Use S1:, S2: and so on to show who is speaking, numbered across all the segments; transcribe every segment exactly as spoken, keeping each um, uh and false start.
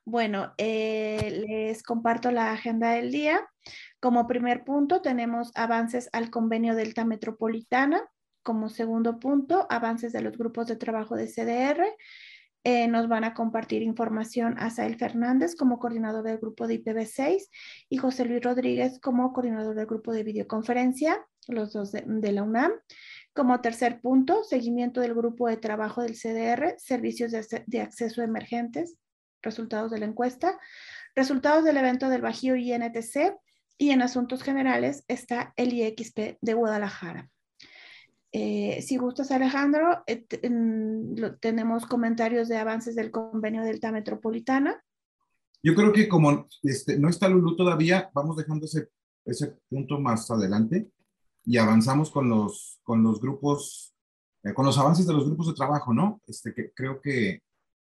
S1: Bueno, eh, les comparto la agenda del día. Como primer punto tenemos avances al convenio Delta Metropolitana. Como segundo punto, avances de los grupos de trabajo de C D R. Eh, nos van a compartir información Asael Fernández como coordinador del grupo de I P v seis y José Luis Rodríguez como coordinador del grupo de videoconferencia, los dos de, de la UNAM. Como tercer punto, seguimiento del grupo de trabajo del C D R, servicios de, de acceso emergentes, resultados de la encuesta, resultados del evento del Bajío y N T C, y en asuntos generales está el I X P de Guadalajara. Eh, si gustas, Alejandro, eh, lo, tenemos comentarios de avances del convenio Delta Metropolitana.
S2: Yo creo que como este, no está Lulú todavía, vamos dejando ese, ese punto más adelante y avanzamos con los, con los grupos, eh, con los avances de los grupos de trabajo, ¿no? Este, que creo que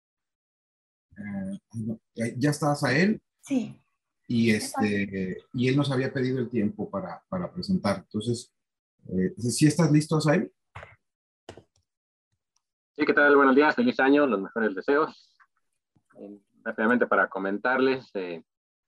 S2: eh, ya estás a él.
S1: Sí.
S2: Y, este, y él nos había pedido el tiempo para, para presentar. Entonces, eh, ¿sí estás listo, Asael?
S3: Sí, ¿qué tal? Buenos días, feliz año, los mejores deseos. Eh, rápidamente para comentarles, eh,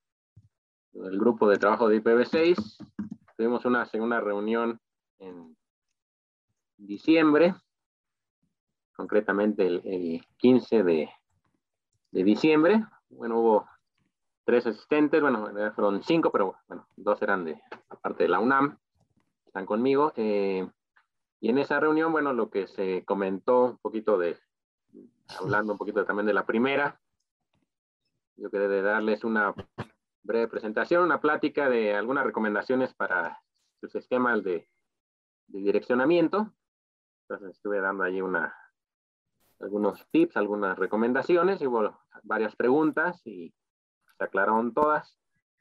S3: el grupo de trabajo de I P v seis, tuvimos una segunda reunión en diciembre, concretamente el, el quince de, de diciembre. Bueno, hubo tres asistentes, bueno, fueron cinco, pero bueno, dos eran de aparte de la UNAM, están conmigo. Eh, y en esa reunión, bueno, lo que se comentó un poquito de, hablando un poquito también de la primera, yo quería darles una breve presentación, una plática de algunas recomendaciones para sus esquemas de, de direccionamiento. Entonces estuve dando allí una, algunos tips, algunas recomendaciones, y hubo varias preguntas y se aclararon todas.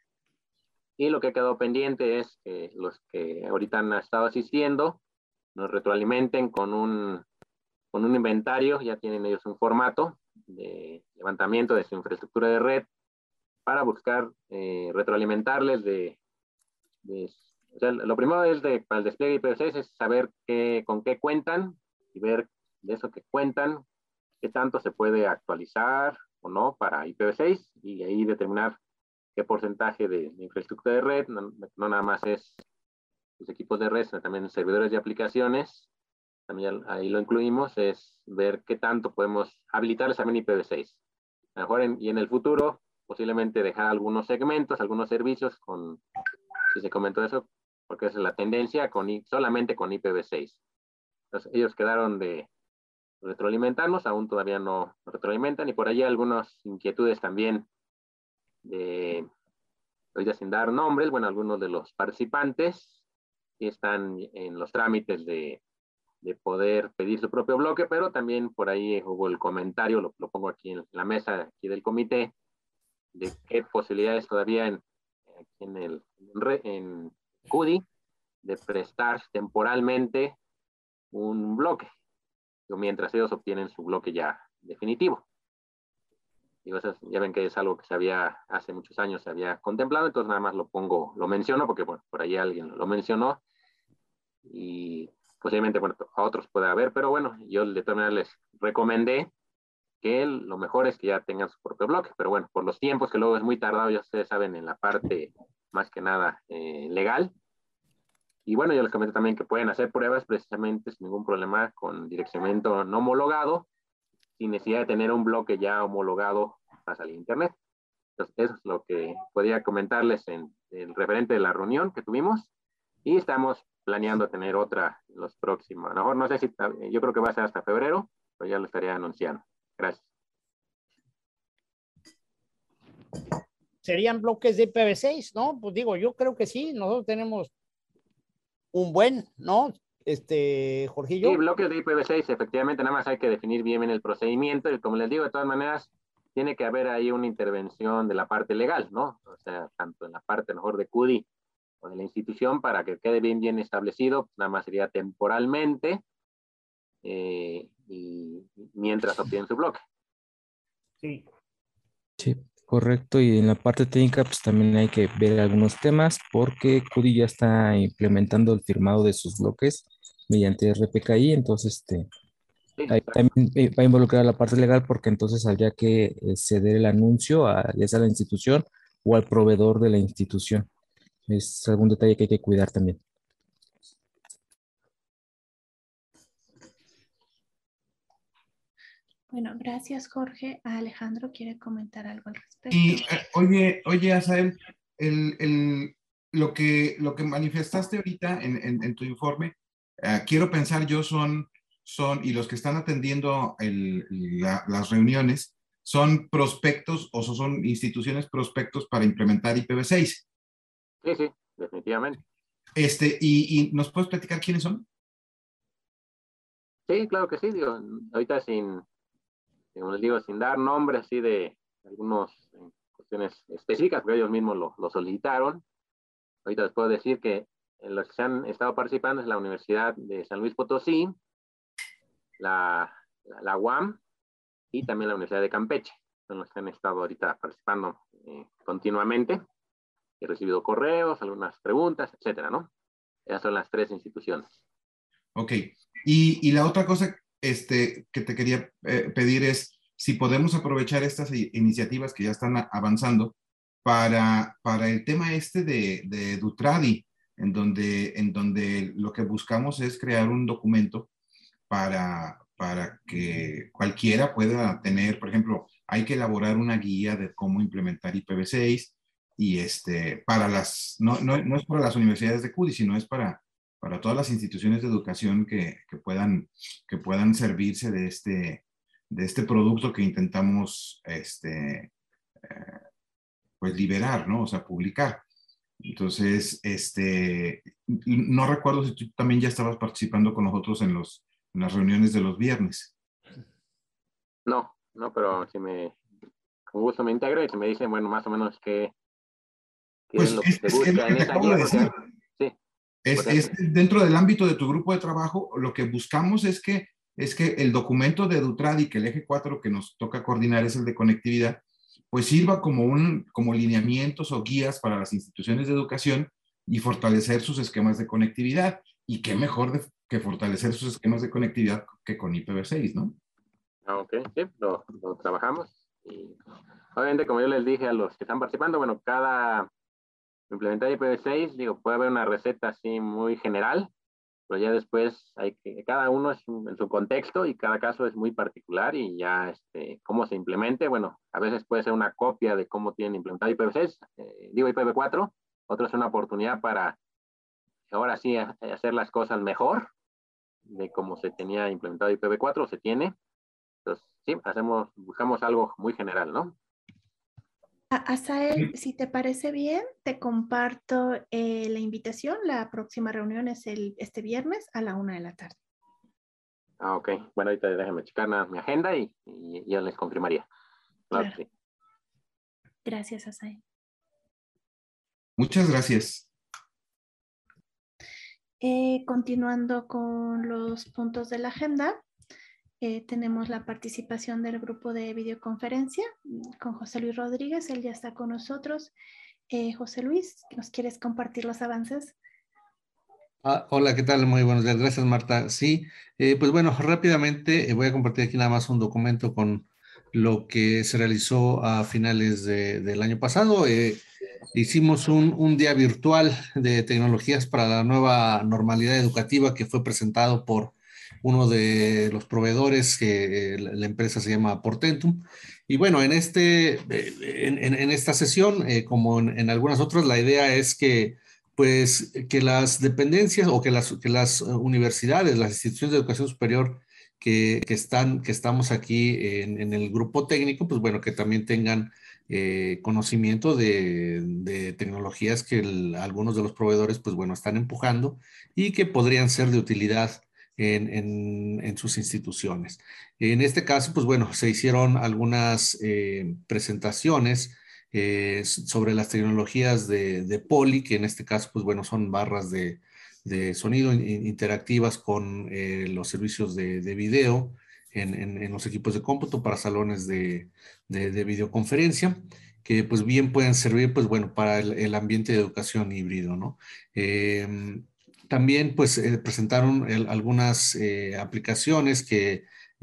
S3: Y lo que quedó pendiente es que los que ahorita han estado asistiendo nos retroalimenten con un, con un inventario, ya tienen ellos un formato de levantamiento de su infraestructura de red para buscar eh, retroalimentarles de, de o sea, lo primero es de, para el despliegue I P v seis es saber qué, con qué cuentan y ver de eso que cuentan, qué tanto se puede actualizar o no para I P v seis y ahí determinar qué porcentaje de, de infraestructura de red, no, no nada más es los equipos de red, sino también servidores de aplicaciones, también ahí lo incluimos, es ver qué tanto podemos habilitarles también I P v seis. A lo mejor en, y en el futuro, posiblemente dejar algunos segmentos, algunos servicios con, si se comentó eso, porque esa es la tendencia, con, solamente con I P v seis. Entonces ellos quedaron de retroalimentarnos, aún todavía no retroalimentan, y por allí algunas inquietudes también de, ahorita sin dar nombres, bueno, algunos de los participantes que están en los trámites de, de poder pedir su propio bloque, pero también por ahí hubo el comentario, lo, lo pongo aquí en la mesa aquí del comité, de qué posibilidades todavía en, aquí en el en C U D I de prestar temporalmente un bloque, mientras ellos obtienen su bloque ya definitivo. Digo, eso, ya ven que es algo que se había, hace muchos años se había contemplado, entonces nada más lo pongo, lo menciono, porque bueno, por ahí alguien lo mencionó, y posiblemente, bueno, a otros puede haber, pero bueno, yo de todas maneras les recomendé que lo mejor es que ya tengan su propio bloque, pero bueno, por los tiempos que luego es muy tardado, ya ustedes saben, en la parte más que nada eh, legal. Y bueno, yo les comenté también que pueden hacer pruebas precisamente sin ningún problema con direccionamiento no homologado, sin necesidad de tener un bloque ya homologado para salir a internet. Entonces, eso es lo que podía comentarles en el referente de la reunión que tuvimos, y estamos planeando tener otra los próximos. A lo mejor no sé si, yo creo que va a ser hasta febrero, pero ya lo estaría anunciando. Gracias.
S4: ¿Serían bloques de I P v seis? ¿No? Pues digo, yo creo que sí, nosotros tenemos un buen, ¿no? Este, Jorgillo.
S3: Sí, bloques de I P v seis, efectivamente, nada más hay que definir bien, bien el procedimiento, y como les digo, de todas maneras, tiene que haber ahí una intervención de la parte legal, ¿no? O sea, tanto en la parte mejor de C U D I o de la institución, para que quede bien, bien establecido, pues nada más sería temporalmente, eh, y mientras obtienen su bloque.
S4: Sí.
S5: Sí, correcto. Y en la parte técnica, pues también hay que ver algunos temas porque C U D I ya está implementando el firmado de sus bloques mediante R P K I, entonces este,
S3: Sí,
S5: ahí
S3: exacto.
S5: también eh, va a involucrar la parte legal porque entonces habría que eh, ceder el anuncio a, ya sea a la institución o al proveedor de la institución. Es algún detalle que hay que cuidar también.
S1: Bueno, gracias, Jorge. Alejandro quiere comentar algo al respecto.
S2: Y eh, oye, oye, Asael, el, el, lo que, lo que manifestaste ahorita en, en, en tu informe, eh, quiero pensar yo son, son, y los que están atendiendo el, la- las reuniones, son prospectos o so- son instituciones prospectos para implementar I P v seis.
S3: Sí, sí, definitivamente.
S2: Este, y, y ¿nos puedes platicar quiénes son?
S3: Sí, claro que sí, digo, ahorita sin, como les digo, sin dar nombres así de algunas cuestiones específicas, porque ellos mismos lo, lo solicitaron. Ahorita les puedo decir que en los que se han estado participando es la Universidad de San Luis Potosí, la, la, la U A M y también la Universidad de Campeche. Son los que han estado ahorita participando eh, continuamente. He recibido correos, algunas preguntas, etcétera, ¿no? Esas son las tres instituciones.
S2: Ok. Y, y la otra cosa este, que te quería eh, pedir es si podemos aprovechar estas i- iniciativas que ya están a- avanzando para, para el tema este de, de Dutradi, en donde, en donde lo que buscamos es crear un documento para, para que cualquiera pueda tener, por ejemplo, hay que elaborar una guía de cómo implementar I P v seis y este, para las, no, no, no es para las universidades de C U D I, sino es para, para todas las instituciones de educación que, que, puedan, que puedan servirse de este, de este producto que intentamos este, eh, pues liberar, ¿no? O sea, publicar. Entonces, este, no recuerdo si tú también ya estabas participando con nosotros en, los, en las reuniones de los viernes.
S3: No, no, pero si me, con gusto me integro y si me dicen, bueno, más o menos qué, qué es
S2: Pues
S3: lo que
S2: es,
S3: se
S2: es, es lo
S3: busca
S2: que
S3: en
S2: te
S3: esa
S2: acabo
S3: guía,
S2: de decir.
S3: porque sí,
S2: Es,
S3: porque
S2: es dentro del ámbito de tu grupo de trabajo, lo que buscamos es que, es que el documento de Dutradi, que el eje cuatro que nos toca coordinar es el de conectividad, pues sirva como, un, como lineamientos o guías para las instituciones de educación y fortalecer sus esquemas de conectividad. Y qué mejor de, que fortalecer sus esquemas de conectividad que con I P v seis, ¿no?
S3: ah, ok, sí, lo, lo trabajamos. Y obviamente, como yo les dije a los que están participando, bueno, cada implementar I P v seis, digo, puede haber una receta así muy general, pero ya después hay que, cada uno es en su contexto y cada caso es muy particular y ya este, cómo se implemente, bueno, a veces puede ser una copia de cómo tienen implementado I P v seis, eh, digo I P v cuatro, otro es una oportunidad para ahora sí hacer las cosas mejor de cómo se tenía implementado I P v cuatro, o se tiene. Entonces, sí, hacemos, buscamos algo muy general, ¿no?
S1: Asael, si te parece bien, te comparto eh, la invitación. La próxima reunión es el, este viernes a la una de la tarde.
S3: Ah, ok. Bueno, ahorita déjame checar nada, mi agenda y, y ya les confirmaría. Claro,
S1: Claro.
S3: que sí.
S1: Gracias, Asael.
S2: Muchas gracias.
S1: Eh, continuando con los puntos de la agenda, eh, tenemos la participación del grupo de videoconferencia con José Luis Rodríguez. Él ya está con nosotros. Eh, José Luis, ¿nos quieres compartir los avances?
S6: Ah, hola, ¿qué tal? Muy buenos días. Gracias, Marta. Sí, eh, pues bueno, rápidamente eh, voy a compartir aquí nada más un documento con lo que se realizó a finales de- del año pasado. Eh, hicimos un, un día virtual de tecnologías para la nueva normalidad educativa que fue presentado por uno de los proveedores, que eh, la, la empresa se llama Portentum. Y bueno, en, este, eh, en, en- en esta sesión, eh, como en en algunas otras, la idea es que pues que las dependencias o que las, que las universidades, las instituciones de educación superior que, que están, que estamos aquí en, en el grupo técnico, pues bueno, que también tengan eh, conocimiento de, de tecnologías que el, algunos de los proveedores, pues bueno, están empujando y que podrían ser de utilidad en, en, en sus instituciones. En este caso, pues bueno, se hicieron algunas eh, presentaciones eh, sobre las tecnologías de, de Poly, que en este caso, pues bueno, son barras de, de sonido in, interactivas con eh, los servicios de, de video en, en, en, los equipos de cómputo para salones de, de, de videoconferencia, que pues bien pueden servir, pues bueno, para el, el ambiente de educación híbrido, ¿no? Eh, también pues eh, presentaron el, algunas eh, aplicaciones que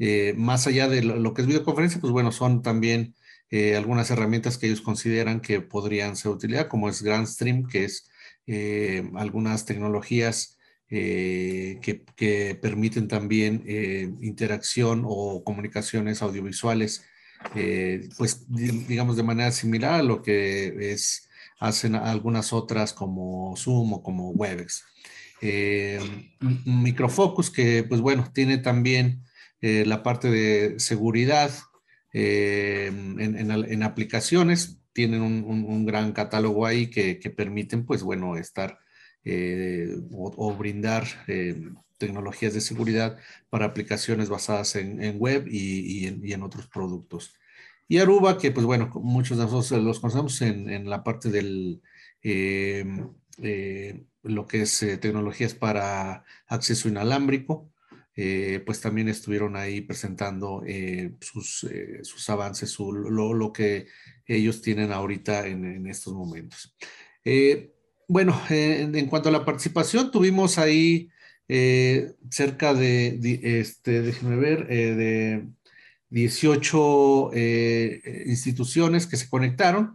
S6: Eh, más allá de lo, lo que es videoconferencia, pues bueno, son también eh, algunas herramientas que ellos consideran que podrían ser de utilidad, como es GrandStream, que es eh, algunas tecnologías eh, que, que permiten también eh, interacción o comunicaciones audiovisuales, eh, pues di- digamos de manera similar a lo que es, hacen algunas otras como Zoom o como Webex. Eh, Microfocus, que pues bueno, tiene también eh, la parte de seguridad eh, en, en, en, aplicaciones, tienen un, un, un, gran catálogo ahí que, que permiten pues bueno, estar eh, o, o, brindar eh, tecnologías de seguridad para aplicaciones basadas en, en web y, y, en, y en otros productos. Y Aruba, que pues bueno, muchos de nosotros los conocemos en, en la parte del eh, eh, lo que es eh, tecnologías para acceso inalámbrico, eh, pues también estuvieron ahí presentando eh, sus, eh, sus avances, su, lo, lo, que ellos tienen ahorita en, en estos momentos. Eh, bueno, eh, en, en cuanto a la participación, tuvimos ahí eh, cerca de, de, este, déjenme ver, eh, de dieciocho eh, instituciones que se conectaron.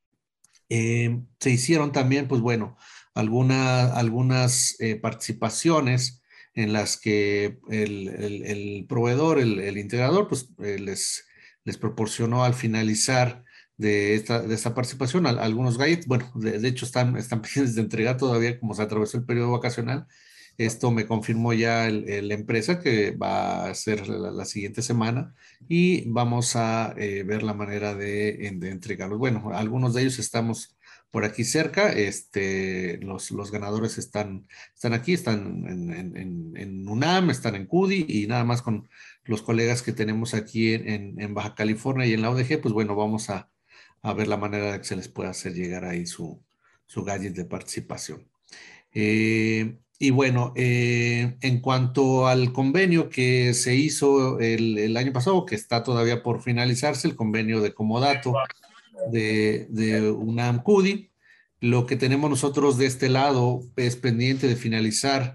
S6: Eh, se hicieron también, pues bueno, alguna, algunas eh, participaciones en las que el, el, el proveedor, el, el, integrador, pues eh, les, les proporcionó al finalizar de esta, de esta participación a, a algunos gadgets. Bueno, de, de hecho están, están pendientes de entregar todavía, como se atravesó el periodo vacacional. Esto me confirmó ya el, el, la empresa que va a ser la, la siguiente semana y vamos a eh, ver la manera de, de entregarlos. Bueno, algunos de ellos estamos por aquí cerca, este, los, los ganadores están, están aquí, están en, en, en UNAM, están en CUDI y nada más con los colegas que tenemos aquí en, en Baja California y en la U D G, pues bueno, vamos a, a ver la manera de que se les pueda hacer llegar ahí su, su gadget de participación. Eh, y bueno, eh, en cuanto al convenio que se hizo el, el, año pasado, que está todavía por finalizarse, el convenio de comodato de, de UNAM CUDI, lo que tenemos nosotros de este lado es pendiente de finalizar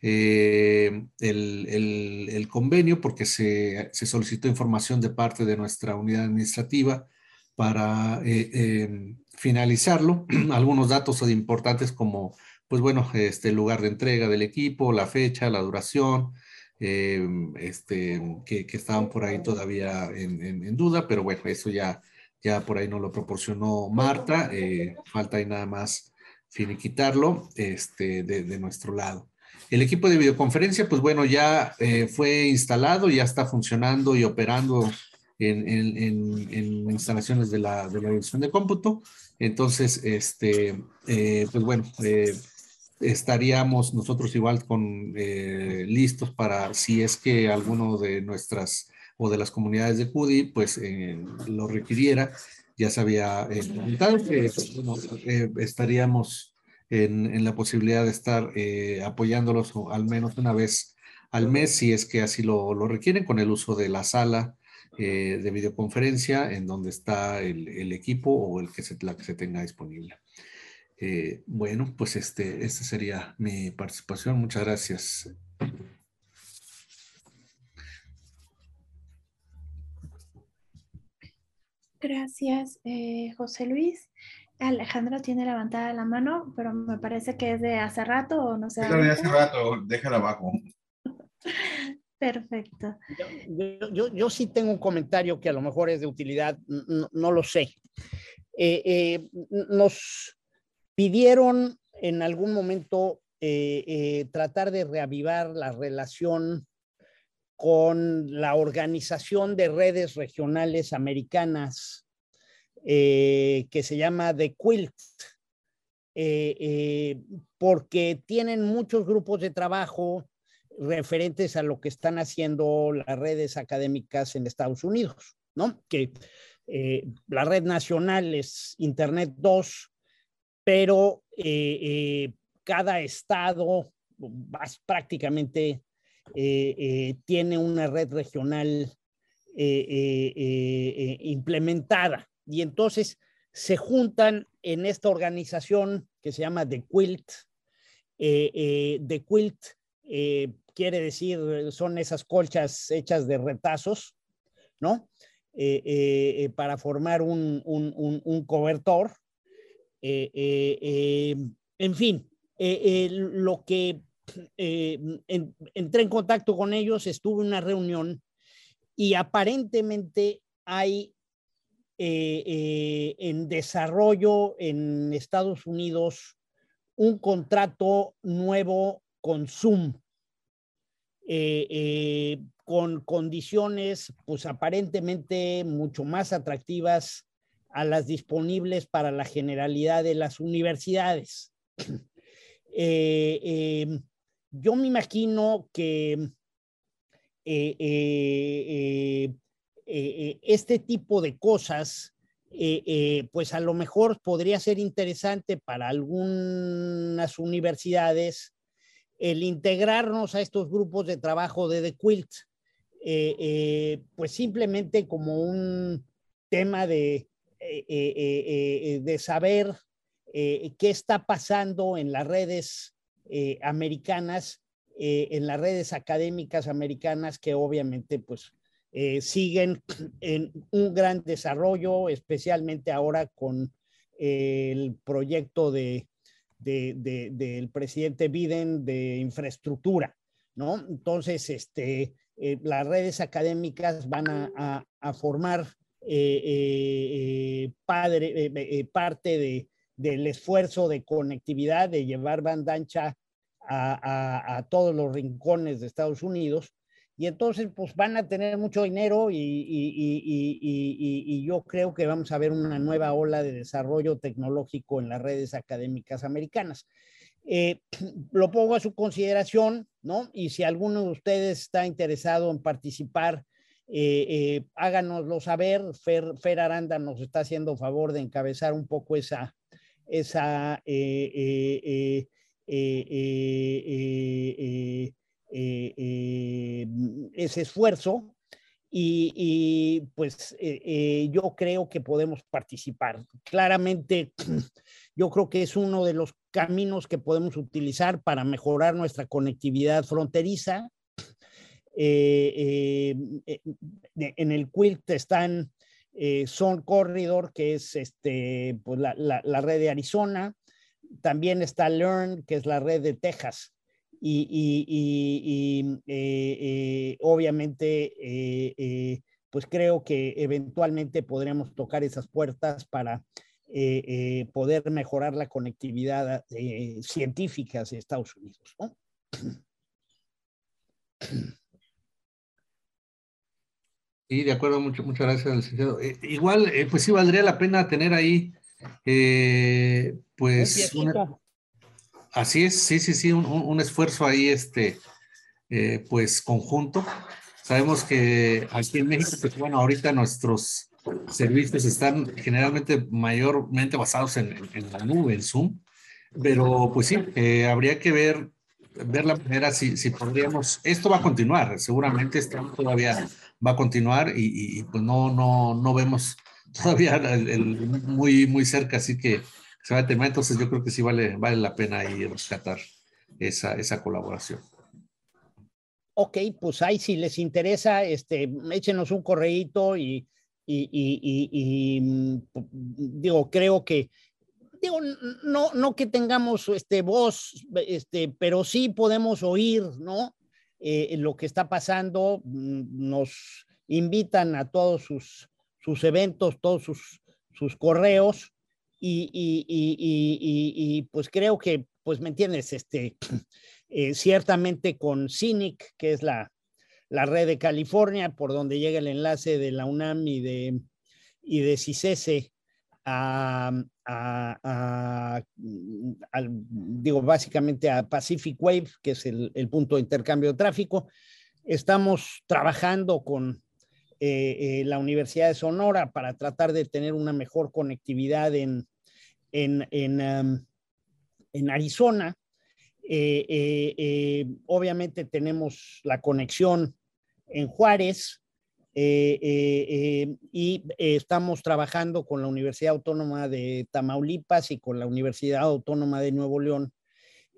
S6: eh, el, el, el, convenio porque se, se solicitó información de parte de nuestra unidad administrativa para eh, eh, finalizarlo. Algunos datos importantes como pues bueno, este lugar de entrega del equipo, la fecha, la duración, eh, este, que, que, estaban por ahí todavía en, en, en, duda, pero bueno, eso ya, ya por ahí nos lo proporcionó Marta, eh, falta ahí nada más finiquitarlo este, de, de nuestro lado. El equipo de videoconferencia, pues bueno, ya eh, fue instalado, ya está funcionando y operando en, en, en, en instalaciones de la, de la división de cómputo. Entonces, este, eh, pues bueno, eh, estaríamos nosotros igual con eh, listos para si es que alguno de nuestras o de las comunidades de CUDI pues eh, lo requiriera. Ya se había eh, comentado que bueno, eh, estaríamos en, en, la posibilidad de estar eh, apoyándolos al menos una vez al mes si es que así lo, lo requieren con el uso de la sala eh, de videoconferencia en donde está el, el equipo o el que se, la que se tenga disponible. Eh, bueno, pues este, esta sería mi participación. Muchas gracias.
S1: Gracias, eh, José Luis. Alejandro tiene levantada la mano, pero me parece que es de hace rato o no sé.
S2: Es la de hace rato, déjala abajo.
S1: Perfecto.
S4: Yo, yo, yo sí tengo un comentario que a lo mejor es de utilidad, no, no lo sé. Eh, eh, nos pidieron en algún momento eh, eh, tratar de reavivar la relación con la Organización de Redes Regionales Americanas, eh, que se llama The Quilt, eh, eh, porque tienen muchos grupos de trabajo referentes a lo que están haciendo las redes académicas en Estados Unidos, ¿no? Que eh, la red nacional es Internet dos, pero eh, eh, cada estado prácticamente eh, eh, tiene una red regional eh, eh, eh, implementada. Y entonces se juntan en esta organización que se llama The Quilt. Eh, eh, The Quilt eh, quiere decir, son esas colchas hechas de retazos, ¿no? Eh, eh, para formar un, un, un, un cobertor. Eh, eh, eh, en fin, eh, eh, lo que eh, en, entré en contacto con ellos, estuve en una reunión y aparentemente hay eh, eh, en desarrollo en Estados Unidos un contrato nuevo con Zoom, eh, eh, con condiciones pues aparentemente mucho más atractivas a las disponibles para la generalidad de las universidades. Eh, eh, yo me imagino que eh, eh, eh, este tipo de cosas, eh, eh, pues a lo mejor podría ser interesante para algunas universidades el integrarnos a estos grupos de trabajo de The Quilt, eh, eh, pues simplemente como un tema de, eh, eh, eh, de saber eh, qué está pasando en las redes eh, americanas, eh, en las redes académicas americanas que obviamente pues eh, siguen en un gran desarrollo, especialmente ahora con eh, el proyecto de de, de, del presidente Biden de infraestructura, ¿no? Entonces, este, eh, las redes académicas van a, a, a formar eh, eh, padre, eh, eh, parte de, del esfuerzo de conectividad, de llevar banda ancha a, a, a todos los rincones de Estados Unidos. Y entonces, pues van a tener mucho dinero y, y, y, y, y, yo creo que vamos a ver una nueva ola de desarrollo tecnológico en las redes académicas americanas. Eh, lo pongo a su consideración, ¿no? Y si alguno de ustedes está interesado en participar, eh, eh, háganoslo saber. Fer, Fer Aranda nos está haciendo favor de encabezar un poco esa, esa eh, eh, eh, eh, eh, eh, eh, Eh, eh, ese esfuerzo y, y pues eh, eh, yo creo que podemos participar. Claramente, yo creo que es uno de los caminos que podemos utilizar para mejorar nuestra conectividad fronteriza. Eh, eh, en el Quilt están eh, Sun Corridor, que es este, pues la, la, la red de Arizona. También está Learn, que es la red de Texas. Y, y, y, y eh, eh, obviamente, eh, eh, pues creo que eventualmente podremos tocar esas puertas para eh, eh, poder mejorar la conectividad eh, científica de Estados Unidos, ¿no?
S6: Sí, de acuerdo, mucho, muchas gracias, licenciado. Eh, igual, eh, pues sí valdría la pena tener ahí, eh, pues, una, así es, sí, sí, sí, un, un esfuerzo ahí, este, eh, pues, conjunto. Sabemos que aquí en México, pues, bueno, ahorita nuestros servicios están generalmente mayormente basados en, en la nube, en Zoom, pero pues sí, eh, habría que ver, ver la manera si, si podríamos, esto va a continuar, seguramente esto todavía va a continuar y, y pues no, no, no vemos todavía el, el muy, muy cerca, así que se va a terminar, entonces yo creo que sí vale, vale la pena ahí rescatar esa, esa colaboración.
S4: Ok, pues ahí si les interesa, este, échenos un correíto y, y, y, y, y digo, creo que, digo, no, no que tengamos este, voz, este, pero sí podemos oír, ¿no? Eh, lo que está pasando, nos invitan a todos sus, sus eventos, todos sus, sus correos y, y, y, y, y pues creo que, pues me entiendes, este... Eh, ciertamente con C I N I C, que es la, la red de California, por donde llega el enlace de la UNAM y de, y de CICESE a, a, a, a, digo, básicamente a Pacific Wave, que es el, el punto de intercambio de tráfico. Estamos trabajando con eh, eh, la Universidad de Sonora para tratar de tener una mejor conectividad en, en, en, um, en Arizona. Eh, eh, eh, obviamente tenemos la conexión en Juárez eh, eh, eh, y eh, estamos trabajando con la Universidad Autónoma de Tamaulipas y con la Universidad Autónoma de Nuevo León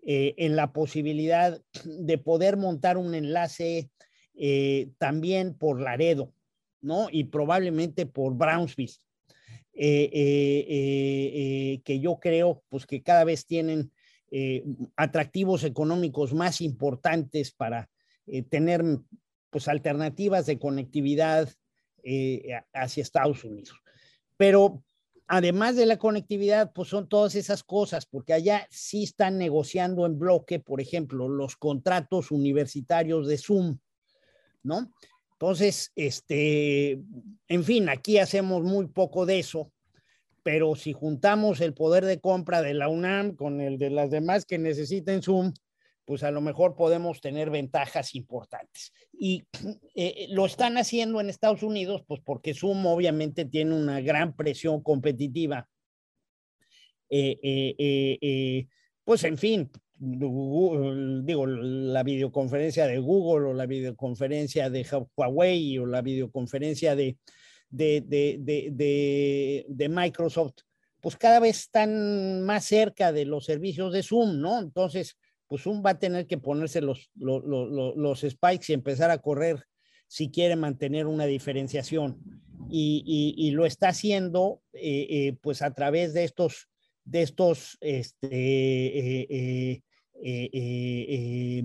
S4: eh, en la posibilidad de poder montar un enlace eh, también por Laredo, ¿no? Y probablemente por Brownsville, eh, eh, eh, eh, que yo creo pues, que cada vez tienen eh, atractivos económicos más importantes para eh, tener pues, alternativas de conectividad eh, hacia Estados Unidos. Pero además de la conectividad, pues son todas esas cosas, porque allá sí están negociando en bloque, por ejemplo, los contratos universitarios de Zoom, ¿no? Entonces, este, en fin, aquí hacemos muy poco de eso, pero si juntamos el poder de compra de la UNAM con el de las demás que necesiten Zoom, pues a lo mejor podemos tener ventajas importantes. Y eh, lo están haciendo en Estados Unidos, pues porque Zoom obviamente tiene una gran presión competitiva. Eh, eh, eh, eh, pues en fin, Google, digo, la videoconferencia de Google o la videoconferencia de Huawei o la videoconferencia de, de, de, de, de, de Microsoft, pues cada vez están más cerca de los servicios de Zoom, ¿no? Entonces, pues Zoom va a tener que ponerse los, los, los, los spikes y empezar a correr si quiere mantener una diferenciación. Y, y, y lo está haciendo eh, eh, pues a través de estos, de estos este, eh, eh, eh, eh,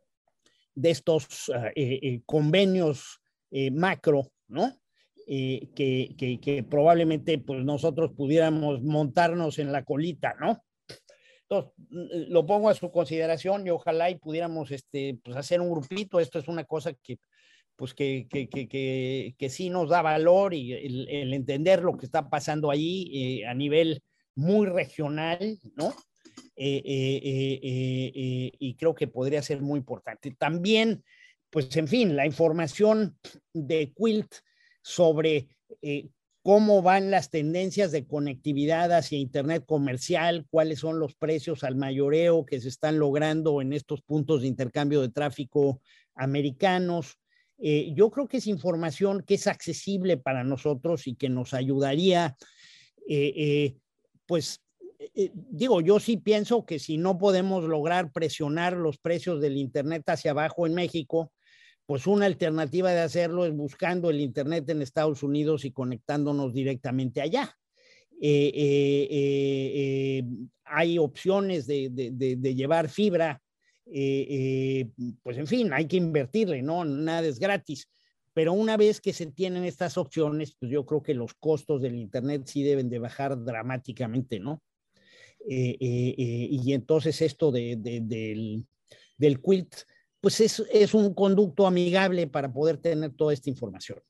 S4: de estos uh, eh, convenios eh, macro, ¿no? Eh, que, que, que probablemente pues, nosotros pudiéramos montarnos en la colita, ¿no? Entonces, lo pongo a su consideración y ojalá y pudiéramos este, pues hacer un grupito. Esto es una cosa que, pues que, que, que, que, que sí nos da valor y el, el entender lo que está pasando allí eh, a nivel muy regional, ¿no? Eh, eh, eh, eh, eh, y creo que podría ser muy importante. También, pues en fin, la información de Quilt sobre eh, cómo van las tendencias de conectividad hacia Internet comercial, cuáles son los precios al mayoreo que se están logrando en estos puntos de intercambio de tráfico americanos. Eh, yo creo que es información que es accesible para nosotros y que nos ayudaría, eh, eh, pues, eh, digo, yo sí pienso que si no podemos lograr presionar los precios del Internet hacia abajo en México, pues una alternativa de hacerlo es buscando el Internet en Estados Unidos y conectándonos directamente allá. Eh, eh, eh, eh, hay opciones de, de, de, de llevar fibra, eh, eh, pues en fin, hay que invertirle, ¿no? Nada es gratis. Pero una vez que se tienen estas opciones, pues yo creo que los costos del Internet sí deben de bajar dramáticamente, ¿no? Eh, eh, eh, y entonces esto de, de, del, del Quilt, pues es, es un conducto amigable para poder tener toda esta información.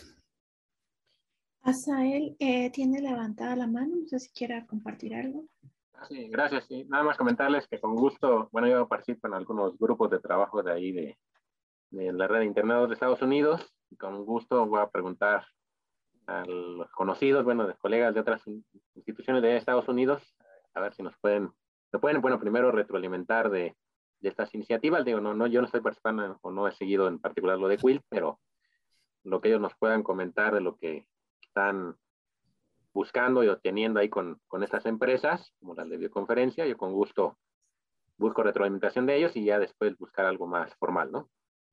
S1: Asael eh, tiene levantada la mano, no sé si quiera compartir algo.
S3: Sí, gracias. Sí. Nada más comentarles que con gusto, bueno, yo participo en algunos grupos de trabajo de ahí de, de la red de internados de Estados Unidos y con gusto voy a preguntar a los conocidos, bueno, de colegas de otras instituciones de Estados Unidos, a ver si nos pueden, se pueden, bueno, primero retroalimentar de, de estas iniciativas. Digo, no, no, yo no estoy participando o no he seguido en particular lo de Quilt, pero lo que ellos nos puedan comentar de lo que están buscando y obteniendo ahí con, con estas empresas, como las de videoconferencia, yo con gusto busco retroalimentación de ellos y ya después buscar algo más formal, ¿no?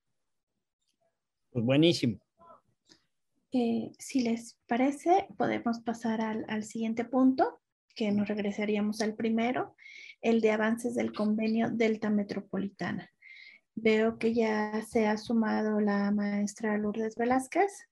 S4: Pues buenísimo.
S1: Eh, si les parece, podemos pasar al, al siguiente punto, que nos regresaríamos al primero, el de avances del convenio Delta Metropolitana. Veo que ya se ha sumado la maestra Lourdes Velázquez.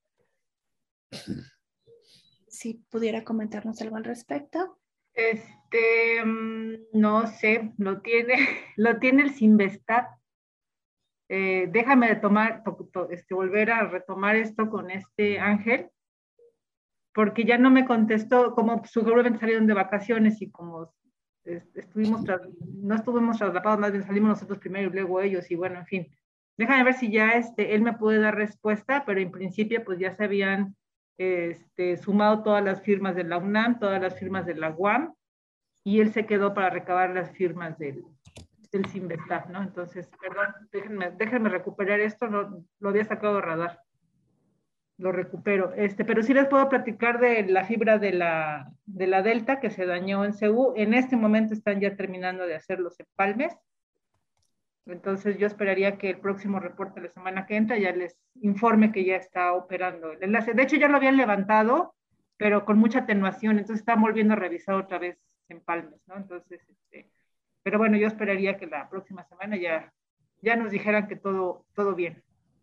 S1: Si pudiera comentarnos algo al respecto.
S7: Este, no sé, lo tiene, lo tiene el Sinvestat. Eh, déjame tomar, to, to, este, volver a retomar esto con este Ángel, porque ya no me contestó, como seguramente salieron de vacaciones y como estuvimos, tras, no estuvimos traslapados, más bien salimos nosotros primero y luego ellos, y bueno, en fin. Déjame ver si ya este, él me puede dar respuesta, pero en principio pues ya se habían este, sumado todas las firmas de la UNAM, todas las firmas de la U A M, y él se quedó para recabar las firmas del, del Sinvestat, ¿no? Entonces, perdón, déjenme, déjenme recuperar esto, lo, lo había sacado de radar. lo recupero. Este, pero sí les puedo platicar de la fibra de la, de la Delta que se dañó en C U. En este momento están ya terminando de hacer los empalmes. Entonces yo esperaría que el próximo reporte de la semana que entra ya les informe que ya está operando el enlace. De hecho ya lo habían levantado, pero con mucha atenuación, entonces están volviendo a revisar otra vez empalmes, ¿no? Entonces, este, pero bueno, yo esperaría que la próxima semana ya, ya nos dijeran que todo, todo bien.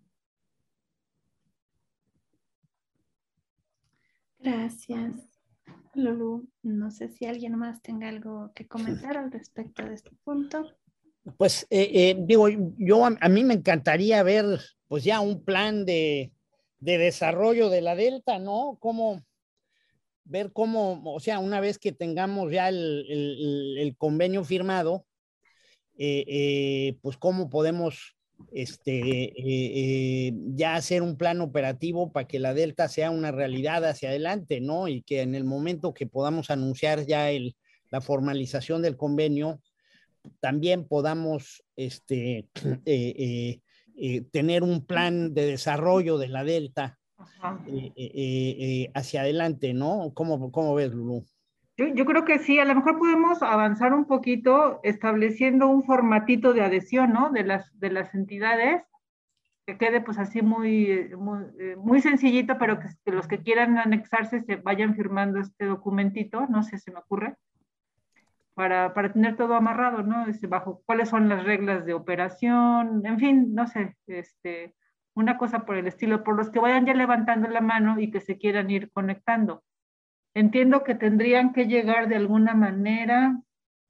S1: Gracias, Lulu. No sé si alguien más tenga algo que comentar al respecto de este punto.
S4: Pues eh, eh, digo, yo a, a mí me encantaría ver pues ya un plan de, de desarrollo de la Delta, ¿no? Cómo ver cómo, o sea, una vez que tengamos ya el, el, el convenio firmado, eh, eh, pues cómo podemos este, eh, eh, ya hacer un plan operativo para que la Delta sea una realidad hacia adelante, ¿no? Y que en el momento que podamos anunciar ya el, la formalización del convenio, también podamos este, eh, eh, eh, tener un plan de desarrollo de la Delta eh, eh, eh, hacia adelante, ¿no? ¿Cómo, cómo ves, Lulú?
S7: Yo, yo creo que sí, a lo mejor podemos avanzar un poquito estableciendo un formatito de adhesión, ¿no? De las, de las entidades, que quede pues así muy, muy, muy sencillito, pero que, que los que quieran anexarse se vayan firmando este documentito, no sé, se me ocurre. Para, para tener todo amarrado, ¿no? Este, bajo cuáles son las reglas de operación, en fin, no sé, este, una cosa por el estilo, por los que vayan ya levantando la mano y que se quieran ir conectando. Entiendo que tendrían que llegar de alguna manera,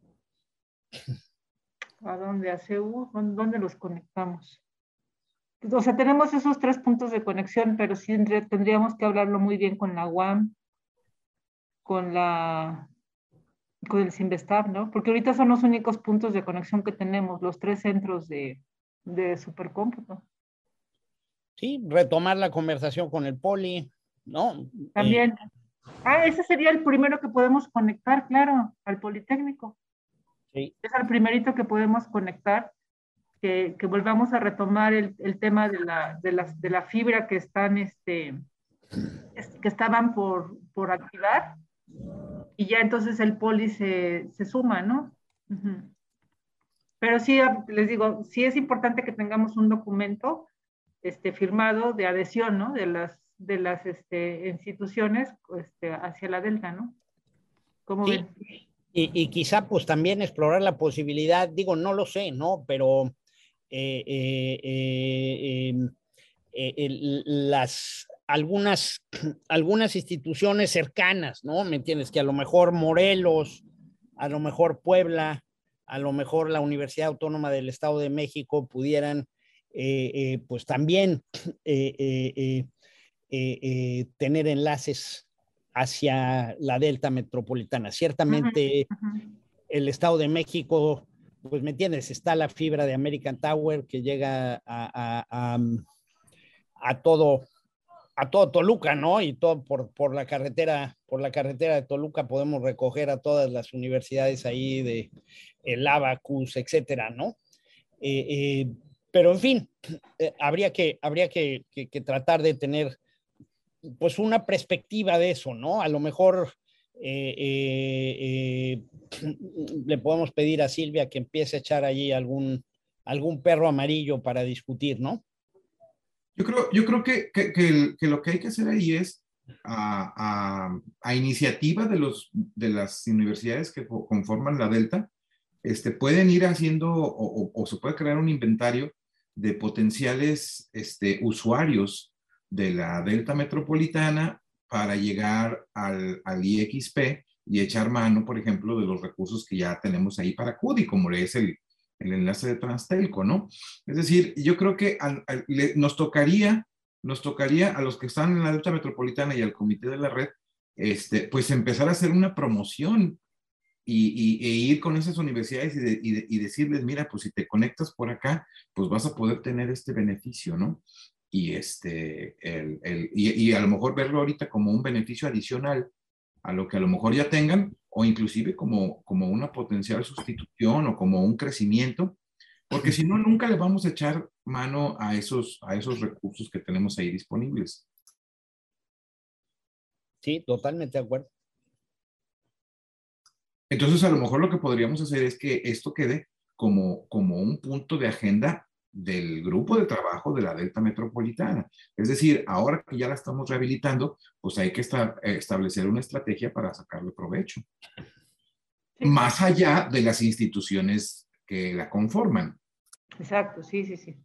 S7: ¿a dónde? ¿A C U? ¿Dónde los conectamos? O sea, tenemos esos tres puntos de conexión, pero sí tendríamos que hablarlo muy bien con la U A M, con la... con el Sinvestab, ¿no? Porque ahorita son los únicos puntos de conexión que tenemos, los tres centros de, de supercómputo.
S4: Sí, retomar la conversación con el Poli, ¿no?
S7: También.
S4: Eh,
S7: ah, ese sería el primero que podemos conectar, claro, al Politécnico.
S4: sí.
S7: Es el primerito que podemos conectar, que, que volvamos a retomar el, el tema de la, de, la, de la fibra que están, este, que estaban por, por activar. Y ya entonces el Poli se, se suma, ¿no? Uh-huh. Pero sí, les digo, sí es importante que tengamos un documento este, firmado de adhesión, ¿no? De las, de las este, instituciones este, hacia la Delta, ¿no? ¿Cómo
S4: sí.
S7: ven?
S4: Y, y quizá pues también explorar la posibilidad, digo, no lo sé, ¿no? Pero eh, eh, eh, eh, el, las algunas, algunas instituciones cercanas, ¿no? ¿Me entiendes? Que a lo mejor Morelos, a lo mejor Puebla, a lo mejor la Universidad Autónoma del Estado de México pudieran, eh, eh, pues también eh, eh, eh, eh, eh, tener enlaces hacia la Delta Metropolitana. Ciertamente
S7: uh-huh, uh-huh.
S4: el Estado de México, pues me entiendes, está la fibra de American Tower que llega a, a, a, a todo a todo Toluca, ¿no? Y todo por, por la carretera, por la carretera de Toluca podemos recoger a todas las universidades ahí de el Abacus, etcétera, ¿no? Eh, eh, pero en fin, eh, habría que, habría que, que, que tratar de tener pues una perspectiva de eso, ¿no? A lo mejor eh, eh, eh, le podemos pedir a Silvia que empiece a echar allí algún, algún perro amarillo para discutir, ¿no?
S2: Yo creo, yo creo que, que, que, el, que lo que hay que hacer ahí es a, a, a iniciativa de, los, de las universidades que conforman la Delta, este, pueden ir haciendo o, o, o se puede crear un inventario de potenciales este, usuarios de la Delta Metropolitana para llegar al, al I X P y echar mano, por ejemplo, de los recursos que ya tenemos ahí para C U D I, como es el, el enlace de Transtelco, ¿no? Es decir, yo creo que al, al, le, nos tocaría, nos tocaría a los que están en la Delta Metropolitana y al comité de la red, este, pues empezar a hacer una promoción y, y, e ir con esas universidades y, de, y, de, y decirles, mira, pues si te conectas por acá, pues vas a poder tener este beneficio, ¿no? Y, este, el, el, y, y a lo mejor verlo ahorita como un beneficio adicional a lo que a lo mejor ya tengan, o inclusive como, como una potencial sustitución o como un crecimiento, porque si no, nunca le vamos a echar mano a esos, a esos recursos que tenemos ahí disponibles.
S4: Sí, totalmente de acuerdo.
S2: Entonces, a lo mejor lo que podríamos hacer es que esto quede como, como un punto de agenda del grupo de trabajo de la Delta Metropolitana. Es decir, ahora que ya la estamos rehabilitando, pues hay que esta, establecer una estrategia para sacarle provecho. Sí. Más allá de las instituciones que la conforman.
S7: Exacto, sí, sí, sí.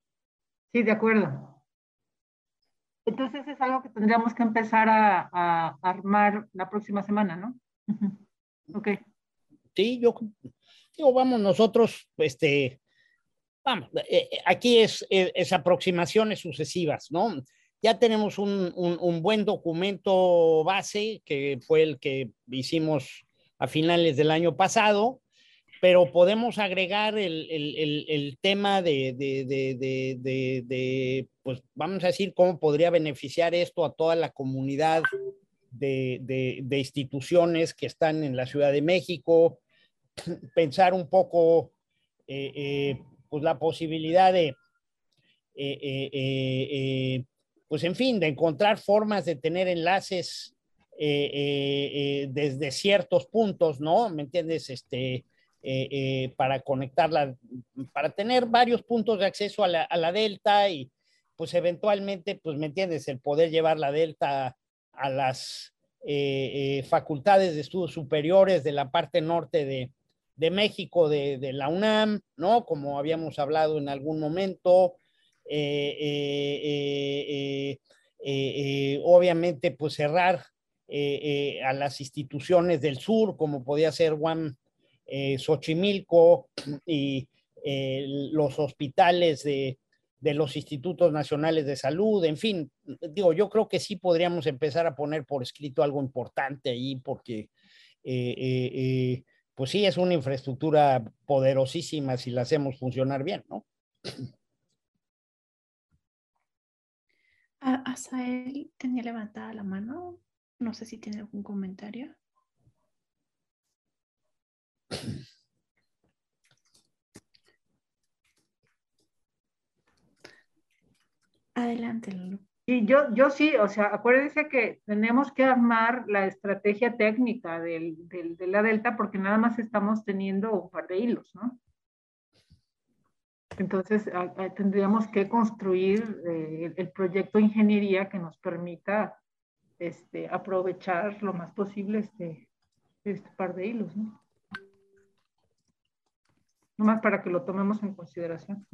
S7: Sí, de acuerdo. Entonces es algo que tendríamos que empezar a, a armar la próxima semana, ¿no? Uh-huh. Ok.
S4: Sí, yo digo, vamos, nosotros, este, vamos, eh, aquí es, es, es aproximaciones sucesivas, ¿no? Ya tenemos un, un, un buen documento base, que fue el que hicimos a finales del año pasado, pero podemos agregar el, el, el, el tema de, de, de, de, de, de, pues vamos a decir, cómo podría beneficiar esto a toda la comunidad de, de, de instituciones que están en la Ciudad de México, pensar un poco eh, eh, pues la posibilidad de, eh, eh, eh, pues en fin, de encontrar formas de tener enlaces eh, eh, eh, desde ciertos puntos, ¿no? ¿Me entiendes? Este, eh, eh, para conectarla, para tener varios puntos de acceso a la, a la Delta y pues eventualmente, pues me entiendes, el poder llevar la Delta a las eh, eh, facultades de estudios superiores de la parte norte de, de México, de, de la UNAM, ¿no? Como habíamos hablado en algún momento. Eh, eh, eh, eh, eh, obviamente, pues cerrar eh, eh, a las instituciones del sur, como podía ser UAM eh, Xochimilco y eh, los hospitales de, de los institutos nacionales de salud, en fin, digo, yo creo que sí podríamos empezar a poner por escrito algo importante ahí, porque eh, eh, eh, pues sí, es una infraestructura poderosísima si la hacemos funcionar bien, ¿no?
S1: Asael tenía levantada la mano. No sé si tiene algún comentario. Adelante, Lulu.
S7: Y yo, yo sí, o sea, acuérdense que tenemos que armar la estrategia técnica del, del, de la Delta porque nada más estamos teniendo un par de hilos, ¿no? Entonces, a, a, tendríamos que construir eh, el, el proyecto de ingeniería que nos permita este, aprovechar lo más posible este, este par de hilos, ¿no? Nomás para que lo tomemos en consideración.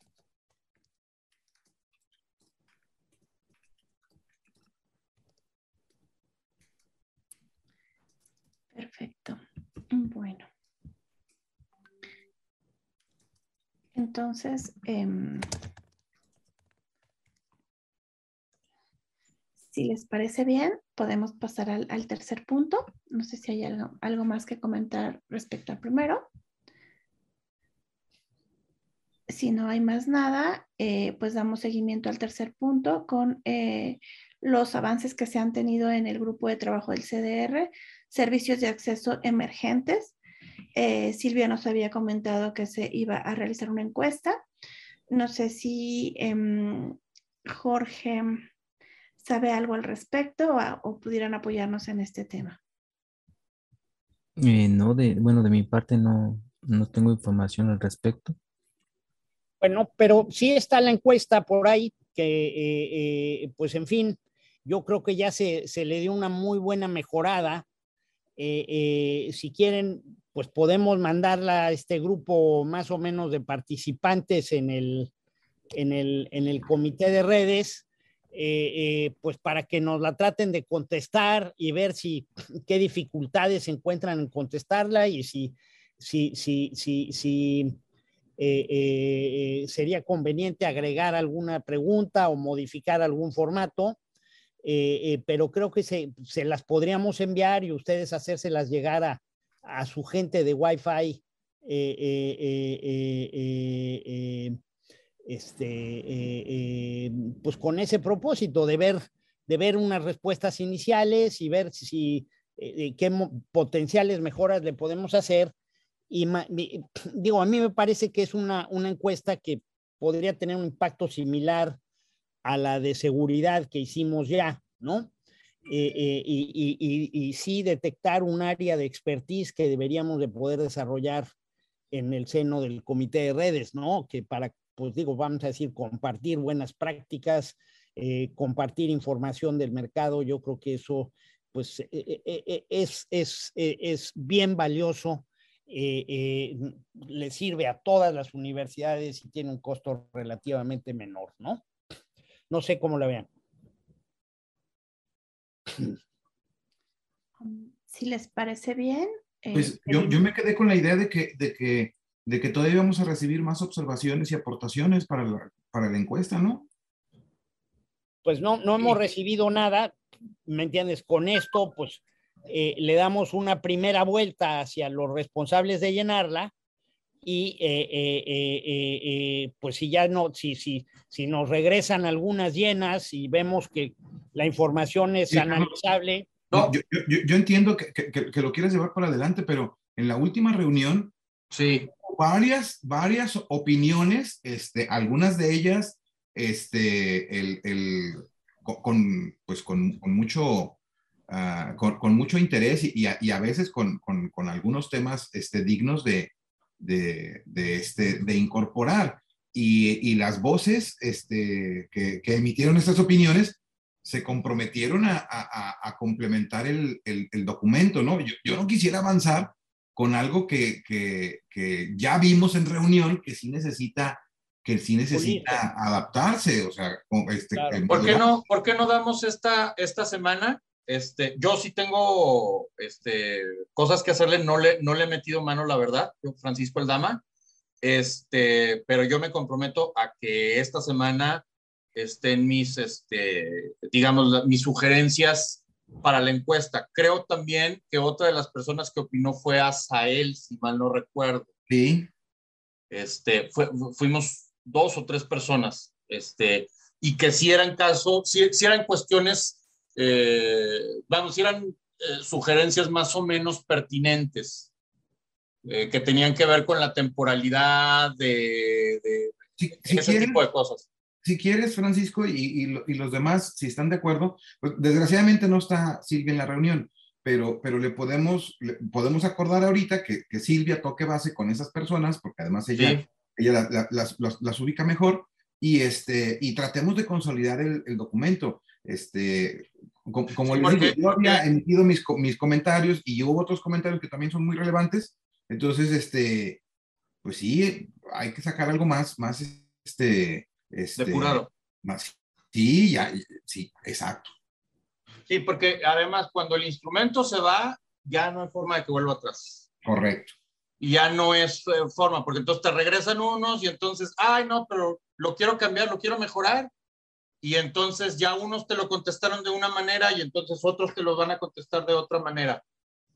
S1: Perfecto. Bueno. Entonces, eh, si les parece bien, podemos pasar al, al tercer punto. No sé si hay algo, algo más que comentar respecto al primero. Si no hay más nada, eh, pues damos seguimiento al tercer punto con eh, los avances que se han tenido en el grupo de trabajo del C D R, servicios de acceso emergentes. Eh, Silvia nos había comentado que se iba a realizar una encuesta. No sé si eh, Jorge sabe algo al respecto o, o pudieran apoyarnos en este tema.
S5: Eh, no, de, bueno, de mi parte no, no tengo información al respecto.
S4: Bueno, pero sí está la encuesta por ahí, que eh, eh, pues en fin, yo creo que ya se, se le dio una muy buena mejorada. Eh, eh, si quieren, pues podemos mandarla a este grupo más o menos de participantes en el, en el, en el comité de redes, eh, eh, pues para que nos la traten de contestar y ver si qué dificultades se encuentran en contestarla y si, si, si, si, si eh, eh, sería conveniente agregar alguna pregunta o modificar algún formato. Eh, eh, pero creo que se, se las podríamos enviar y ustedes hacérselas llegar a, a su gente de Wi-Fi, eh, eh, eh, eh, eh, este, eh, eh, pues con ese propósito de ver, de ver unas respuestas iniciales y ver si eh, qué potenciales mejoras le podemos hacer. Y digo, a mí me parece que es una, una encuesta que podría tener un impacto similar a la de seguridad que hicimos ya, ¿no? eh, eh, y, y, y, y sí detectar un área de expertise que deberíamos de poder desarrollar en el seno del comité de redes, ¿no? Que para, pues digo, vamos a decir, compartir buenas prácticas, eh, compartir información del mercado, yo creo que eso, pues, eh, eh, es, es, eh, es bien valioso, eh, eh, le sirve a todas las universidades y tiene un costo relativamente menor, ¿no? No sé cómo la vean.
S1: Si les parece bien.
S2: Pues
S1: eh,
S2: yo, yo me quedé con la idea de que, de, que, de que todavía vamos a recibir más observaciones y aportaciones para la, para la encuesta, ¿no?
S4: Pues no, no hemos recibido nada, ¿me entiendes? Con esto, pues eh, le damos una primera vuelta hacia los responsables de llenarla y eh, eh, eh, eh, eh, pues si ya no, si, si, si nos regresan algunas llenas y vemos que la información es
S2: Sí,
S4: analizable.
S2: No, yo, yo, yo entiendo que, que, que lo quieres llevar para adelante, pero en la última reunión,
S8: sí,
S2: varias, varias opiniones, este, algunas de ellas, este, el, el, con, pues con, con mucho, uh, con, con, mucho interés y a, y a veces con, con, con, algunos temas este, dignos de, de, de, este, de incorporar. Y, y las voces este, que, que emitieron estas opiniones se comprometieron a, a, a complementar el, el, el, documento, ¿no? Yo, yo no quisiera avanzar con algo que, que, que ya vimos en reunión que sí necesita, que sí necesita adaptarse, o sea, este,
S8: claro. ¿Por qué no, por qué no damos esta, esta semana? Este, yo sí tengo este, cosas que hacerle, no le, no le he metido mano, la verdad, yo, Francisco Aldama, este, pero yo me comprometo a que esta semana estén mis, este, digamos, mis sugerencias para la encuesta. Creo también que otra de las personas que opinó fue Asael, si mal no recuerdo.
S2: Sí.
S8: Este, fue, fuimos dos o tres personas, este, y que si eran caso, si, si eran cuestiones, eh, vamos, si eran eh, sugerencias más o menos pertinentes, eh, que tenían que ver con la temporalidad de, de
S2: si, si
S8: ese
S2: quieren,
S8: tipo de cosas.
S2: Si quieres, Francisco, y, y, y los demás, si están de acuerdo, pues desgraciadamente no está Silvia en la reunión, pero, pero le podemos, le podemos acordar ahorita que, que Silvia toque base con esas personas, porque además ella, sí. ella la, la, las, las, las ubica mejor, y, este, y tratemos de consolidar el, el documento. Este, como, como sí, les digo, yo había porque... emitido mis, mis comentarios y hubo otros comentarios que también son muy relevantes, entonces, este, pues sí, hay que sacar algo más, más, este... Este,
S8: depurado.
S2: Más, sí, ya, sí, exacto.
S8: Sí, porque además cuando el instrumento se va, ya no hay forma de que vuelva atrás.
S2: Correcto.
S8: Y ya no es eh, forma, porque entonces te regresan unos y entonces, ay, no, pero lo quiero cambiar, lo quiero mejorar. Y entonces ya unos te lo contestaron de una manera y entonces otros te lo van a contestar de otra manera.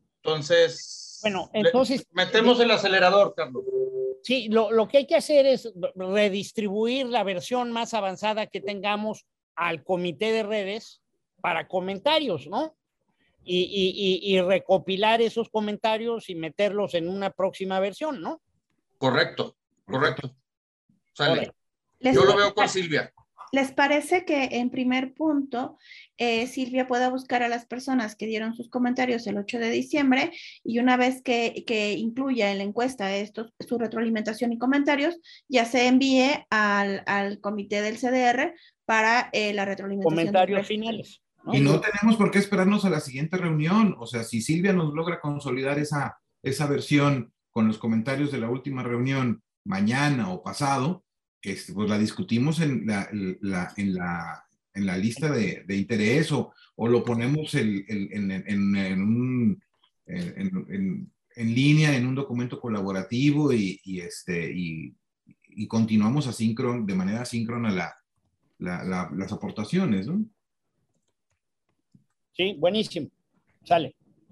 S8: Entonces,
S4: bueno, entonces
S8: le, metemos el acelerador, Carlos.
S4: Sí, lo, lo que hay que hacer es redistribuir la versión más avanzada que tengamos al comité de redes para comentarios, ¿no? Y, y, y, y recopilar esos comentarios y meterlos en una próxima versión, ¿no?
S8: Correcto, correcto. Sale. Yo lo veo con Silvia.
S1: ¿Les parece que en primer punto eh, Silvia pueda buscar a las personas que dieron sus comentarios el ocho de diciembre y una vez que, que incluya en la encuesta estos, su retroalimentación y comentarios, ya se envíe al, al comité del C D R para eh, la retroalimentación?
S4: Comentarios finales,
S2: ¿no? Y no tenemos por qué esperarnos a la siguiente reunión. O sea, si Silvia nos logra consolidar esa, esa versión con los comentarios de la última reunión mañana o pasado, Este, pues la discutimos en la, la, en la, en la lista de, de interés o, o lo ponemos el, el, en, en, en, un, en, en, en línea en un documento colaborativo y, y, este, y, y continuamos asíncron, de manera asíncrona la, la, la, las aportaciones, ¿no?
S4: Sí, buenísimo. Sale.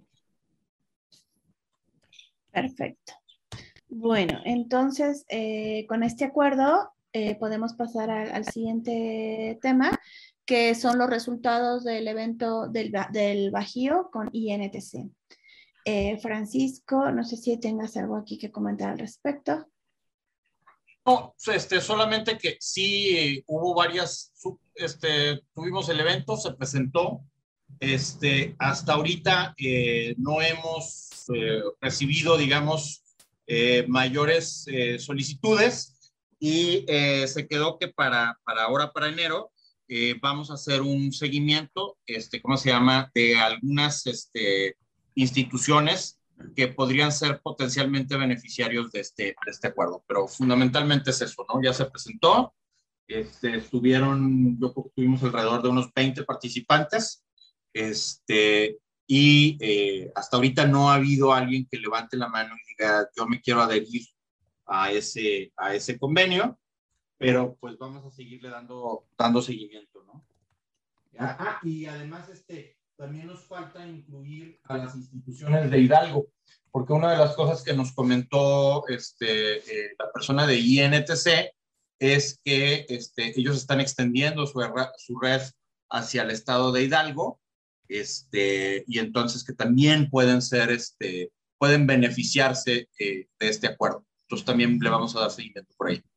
S1: Perfecto. Bueno, entonces, eh, con este acuerdo, Eh, podemos pasar al, al siguiente tema, que son los resultados del evento del, del Bajío con I N T C. Eh, Francisco, no sé si tengas algo aquí que comentar al respecto.
S8: No, este, solamente que sí hubo varias, este, tuvimos el evento, se presentó, Este, hasta ahorita eh, no hemos eh, recibido, digamos, eh, mayores eh, solicitudes y eh, se quedó que para, para ahora, para enero, eh, vamos a hacer un seguimiento, este, ¿cómo se llama?, de algunas este, instituciones que podrían ser potencialmente beneficiarios de este, de este acuerdo. Pero fundamentalmente es eso, ¿no? Ya se presentó, este, estuvieron, yo creo que tuvimos alrededor de unos veinte participantes, este, y eh, hasta ahorita no ha habido alguien que levante la mano y diga, yo me quiero adherir a ese, a ese convenio, pero pues vamos a seguirle dando, dando seguimiento, ¿no? Ah, y además, este, también nos falta incluir a las instituciones de Hidalgo, porque una de las cosas que nos comentó este, eh, la persona de I N T C es que este, ellos están extendiendo su, su red hacia el estado de Hidalgo, este, y entonces que también pueden ser, este, pueden beneficiarse eh, de este acuerdo. Entonces también le vamos a dar seguimiento por ahí.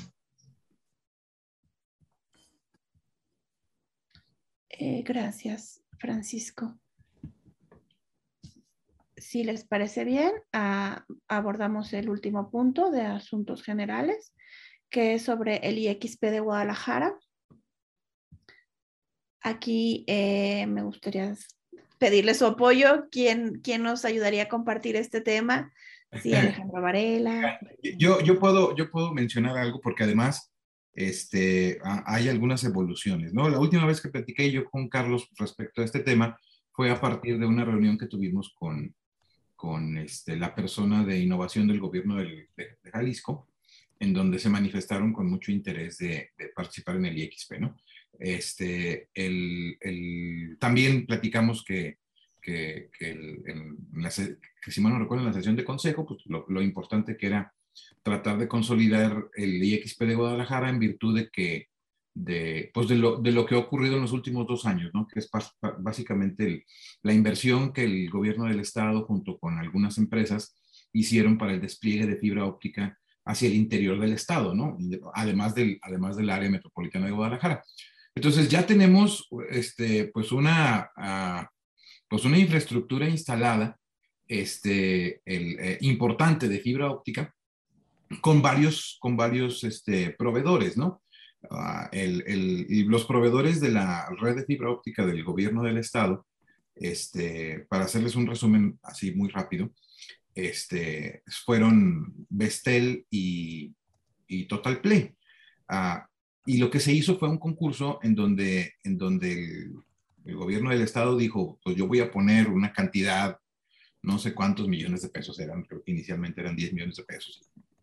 S1: Eh, gracias, Francisco. Si les parece bien, a, abordamos el último punto de asuntos generales, que es sobre el I X P de Guadalajara. Aquí eh, me gustaría pedirle su apoyo. ¿Quién, quién nos ayudaría a compartir este tema? Sí, Alejandro Varela.
S2: Yo, yo, puedo, yo puedo mencionar algo porque además este, hay algunas evoluciones, ¿no? La última vez que platiqué yo con Carlos respecto a este tema fue a partir de una reunión que tuvimos con, con este, la persona de innovación del gobierno del, de, de Jalisco, en donde se manifestaron con mucho interés de, de participar en el I X P, ¿no? Este, el, el, también platicamos que, que, que, el, el, la, que si mal no recuerdo en la sesión de consejo, pues lo, lo importante que era tratar de consolidar el I X P de Guadalajara en virtud de que de, pues de, lo, de lo que ha ocurrido en los últimos dos años, ¿no? Que es básicamente el, la inversión que el gobierno del estado junto con algunas empresas hicieron para el despliegue de fibra óptica hacia el interior del estado, ¿no? Además del, además del área metropolitana de Guadalajara. Entonces ya tenemos este, pues una, uh, pues una infraestructura instalada este, el, eh, importante de fibra óptica con varios, con varios este, proveedores, ¿no? Uh, el, el, y los proveedores de la red de fibra óptica del gobierno del estado, este, para hacerles un resumen así muy rápido, este, fueron Vestel y, y Total Play. Uh, y lo que se hizo fue un concurso en donde, en donde el, el gobierno del estado dijo, pues yo voy a poner una cantidad, no sé cuántos millones de pesos eran, creo que inicialmente eran diez millones de pesos,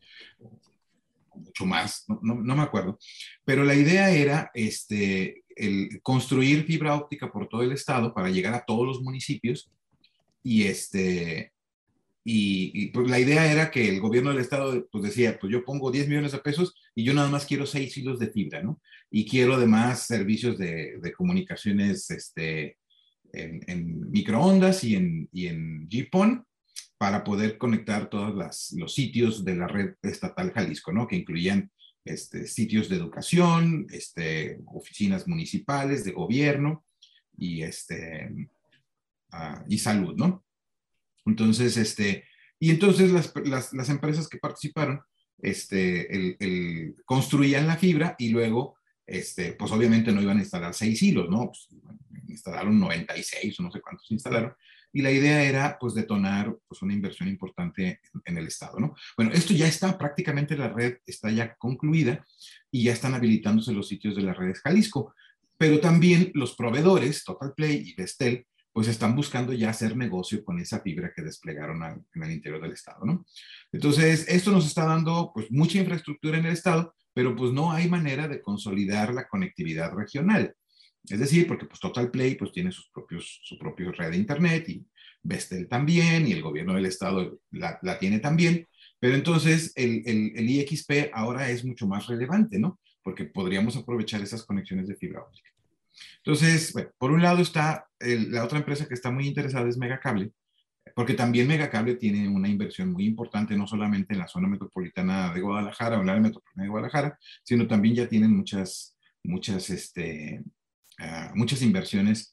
S2: mucho más, no, no, no me acuerdo, pero la idea era este, el construir fibra óptica por todo el estado para llegar a todos los municipios y este... Y, y pues la idea era que el gobierno del estado pues decía, pues yo pongo diez millones de pesos y yo nada más quiero seis hilos de fibra, ¿no? Y quiero además servicios de, de comunicaciones este, en, en microondas y en, y en G P O N para poder conectar todos las, los sitios de la red estatal Jalisco, ¿no? Que incluían este, sitios de educación, este, oficinas municipales, de gobierno y, este, uh, y salud, ¿no? Entonces, este, y entonces las, las, las empresas que participaron, este, el, el, construían la fibra y luego, este, pues obviamente no iban a instalar seis hilos, ¿no? Pues, instalaron noventa y seis o no sé cuántos instalaron. Y la idea era, pues, detonar, pues, una inversión importante en, en el estado, ¿no? Bueno, esto ya está, prácticamente la red está ya concluida y ya están habilitándose los sitios de las redes Jalisco. Pero también los proveedores, Total Play y Vestel, pues están buscando ya hacer negocio con esa fibra que desplegaron al, en el interior del estado, ¿no? Entonces, esto nos está dando, pues, mucha infraestructura en el estado, pero pues no hay manera de consolidar la conectividad regional. Es decir, porque pues Total Play pues tiene sus propios, su propia red de internet y Vestel también, y el gobierno del estado la, la tiene también, pero entonces el, el, el I X P ahora es mucho más relevante, ¿no? Porque podríamos aprovechar esas conexiones de fibra óptica. Entonces, bueno, por un lado está el, la otra empresa que está muy interesada es Megacable, porque también Megacable tiene una inversión muy importante, no solamente en la zona metropolitana de Guadalajara o en la área metropolitana de Guadalajara, sino también ya tienen muchas, muchas, este, uh, muchas inversiones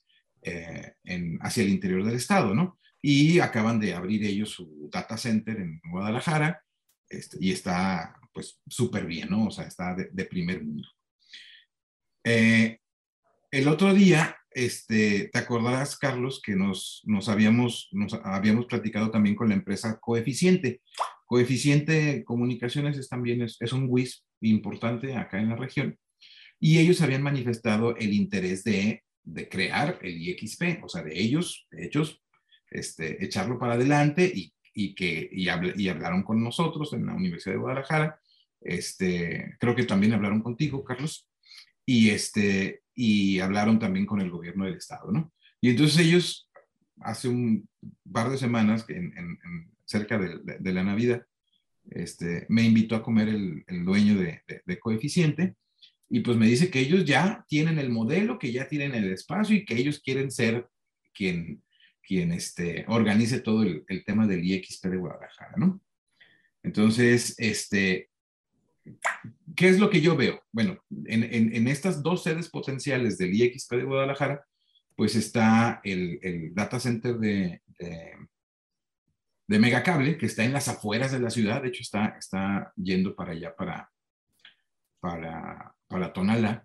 S2: eh, en, hacia el interior del estado, ¿no? Y acaban de abrir ellos su data center en Guadalajara, este, y está pues súper bien, ¿no? O sea, está de, de primer mundo. Eh, el otro día, este, te acordarás, Carlos, que nos, nos, habíamos, nos habíamos platicado también con la empresa Coeficiente. Coeficiente Comunicaciones es también es, es un W I S P importante acá en la región, y ellos habían manifestado el interés de, de crear el I X P, o sea, de ellos, de ellos, este, echarlo para adelante, y, y, que, y, habl y hablaron con nosotros en la Universidad de Guadalajara. Este, creo que también hablaron contigo, Carlos, y, este, y hablaron también con el gobierno del estado, ¿no? Y entonces ellos, hace un par de semanas, en, en, en cerca de, de, de la Navidad, este, me invitó a comer el, el dueño de, de, de Coeficiente, y pues me dice que ellos ya tienen el modelo, que ya tienen el espacio, y que ellos quieren ser quien, quien este, organice todo el, el tema del I X P de Guadalajara, ¿no? Entonces, este, ¿qué es lo que yo veo? Bueno, en, en, en estas dos sedes potenciales del I X P de Guadalajara, pues está el, el data center de, de, de Megacable, que está en las afueras de la ciudad. De hecho, está, está yendo para allá, para, para, para Tonalá.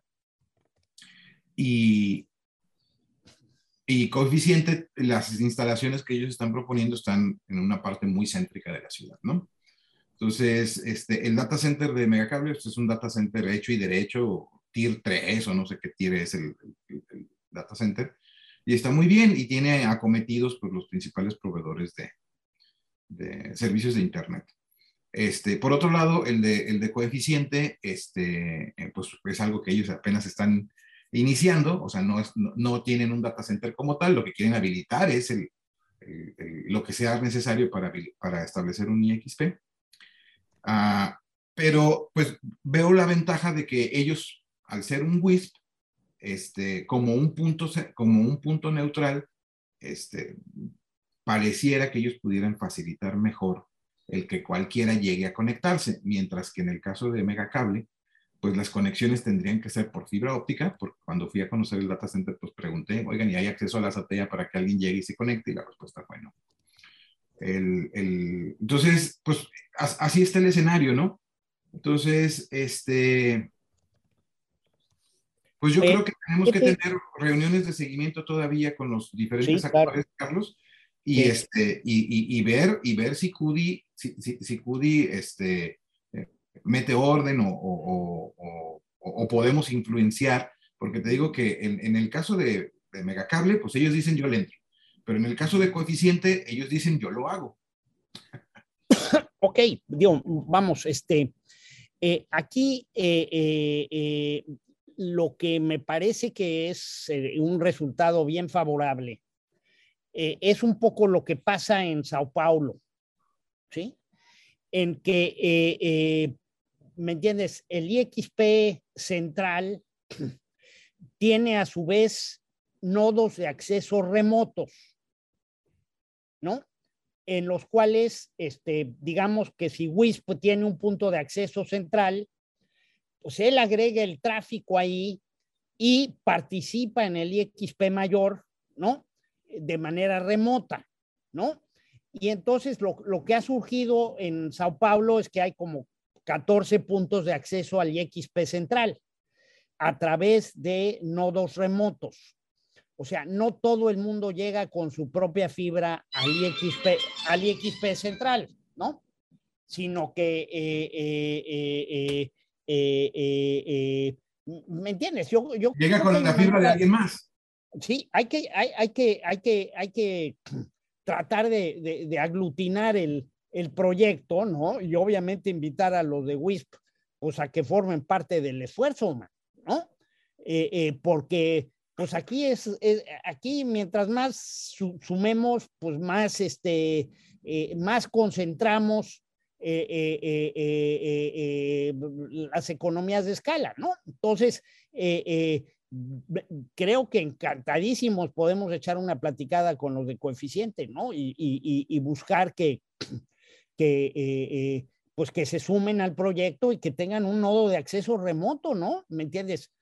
S2: Y, y Coeficiente, las instalaciones que ellos están proponiendo están en una parte muy céntrica de la ciudad, ¿no? Entonces, este, el data center de Megacable pues, es un data center hecho y derecho, tier tres o no sé qué tier es el, el, el data center, y está muy bien, y tiene acometidos por los principales proveedores de, de servicios de internet. Este, por otro lado, el de, el de Coeficiente, este, pues es algo que ellos apenas están iniciando, o sea, no, es, no, no tienen un data center como tal, lo que quieren habilitar es el, el, el, lo que sea necesario para, para establecer un I X P. Uh, pero pues veo la ventaja de que ellos, al ser un W I S P, este, como, un punto, como un punto neutral, este, pareciera que ellos pudieran facilitar mejor el que cualquiera llegue a conectarse, mientras que en el caso de Megacable, pues las conexiones tendrían que ser por fibra óptica, porque cuando fui a conocer el data center, pues pregunté, oigan, ¿y hay acceso a la S A T E A para que alguien llegue y se conecte? Y la respuesta fue no. El, el, entonces, pues así está el escenario, ¿no? Entonces, este, pues yo eh, creo que tenemos que tener reuniones de seguimiento todavía con los diferentes sí, actores, claro. Carlos, y, sí. este, y, y, y, ver, y ver si CUDI, si, si, si CUDI este, eh, mete orden o, o, o, o, o podemos influenciar, porque te digo que en, en el caso de, de Megacable, pues ellos dicen yo le entro. Pero en el caso de Coeficiente, ellos dicen, yo lo hago.
S4: Ok, digo, vamos, este, eh, aquí eh, eh, eh, lo que me parece que es eh, un resultado bien favorable eh, es un poco lo que pasa en Sao Paulo, ¿sí? En que, eh, eh, ¿me entiendes? El I X P central tiene a su vez nodos de acceso remotos, ¿no? En los cuales, este, digamos que si W I S P tiene un punto de acceso central, pues él agrega el tráfico ahí y participa en el I X P mayor, ¿no? De manera remota, ¿no? Y entonces lo, lo que ha surgido en Sao Paulo es que hay como catorce puntos de acceso al I X P central a través de nodos remotos. O sea, no todo el mundo llega con su propia fibra al I X P, al I X P central, ¿no? Sino que, eh, eh, eh, eh, eh, eh, ¿me entiendes? Yo, yo
S2: llega con la fibra de alguien más.
S4: Sí, hay que, hay, hay que, hay que, hay que tratar de, de, de aglutinar el, el proyecto, ¿no? Y obviamente invitar a los de W I S P, pues a que formen parte del esfuerzo, ¿no? Eh, eh, porque pues aquí es, es, aquí mientras más su, sumemos, pues más, este, eh, más concentramos eh, eh, eh, eh, eh, las economías de escala, ¿no? Entonces, eh, eh, creo que encantadísimos podemos echar una platicada con los de Coeficiente, ¿no? Y, y, y buscar que, que eh, eh, pues que se sumen al proyecto y que tengan un nodo de acceso remoto, ¿no? ¿Me entiendes?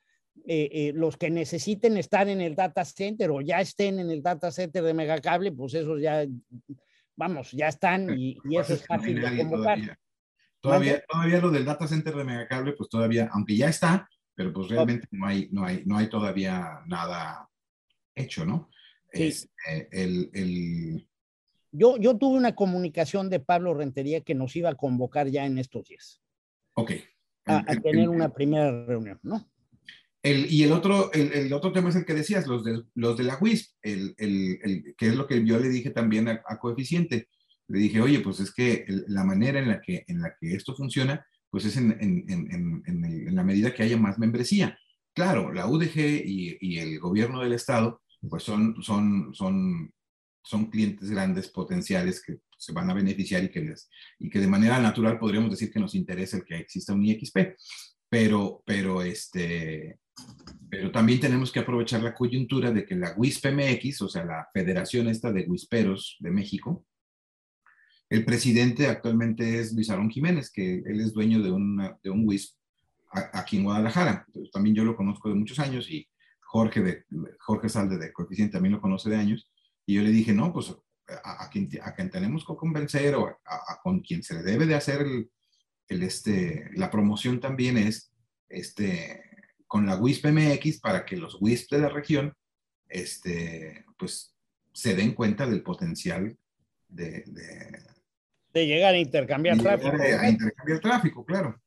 S4: eh, eh, los que necesiten estar en el data center o ya estén en el data center de Megacable, pues esos ya, vamos, ya están y, y eso es fácil de convocar.
S2: Todavía, todavía, todavía lo del data center de Megacable, pues todavía, aunque ya está, pero pues realmente no hay, no hay, no hay todavía nada hecho, ¿no?
S4: Sí.
S2: Es, eh, el, el...
S4: Yo, yo tuve una comunicación de Pablo Rentería que nos iba a convocar ya en estos días.
S2: Ok.
S4: A,
S2: El,
S4: a
S2: el,
S4: tener
S2: el,
S4: una primera reunión, ¿no?
S2: El, y el otro, el, el otro tema es el que decías, los de, los de la W I S P, el, el, el, que es lo que yo le dije también a, a Coeficiente. Le dije, oye, pues es que el, la manera en la que, en la que esto funciona, pues es en, en, en, en, el, en la medida que haya más membresía. Claro, la U D G y, y el gobierno del estado, pues son, son, son, son clientes grandes potenciales que se van a beneficiar y que, les, y que de manera natural podríamos decir que nos interesa el que exista un I X P. Pero, pero este... Pero también tenemos que aprovechar la coyuntura de que la W I S P M X, o sea, la federación esta de Wisperos de México, el presidente actualmente es Luis Aarón Jiménez, que él es dueño de, una, de un W I S P a, aquí en Guadalajara. Entonces, también yo lo conozco de muchos años y Jorge, de, Jorge Salde de Coeficiente también lo conoce de años. Y yo le dije, no, pues a, a, quien, a quien tenemos que convencer o a, a, con quien se le debe de hacer el, el este, la promoción también es este... con la W I S P M X para que los W I S P de la región este, pues, se den cuenta del potencial de, de,
S4: de llegar a intercambiar
S2: de
S4: tráfico.
S2: Llegar a, a intercambiar tráfico, claro.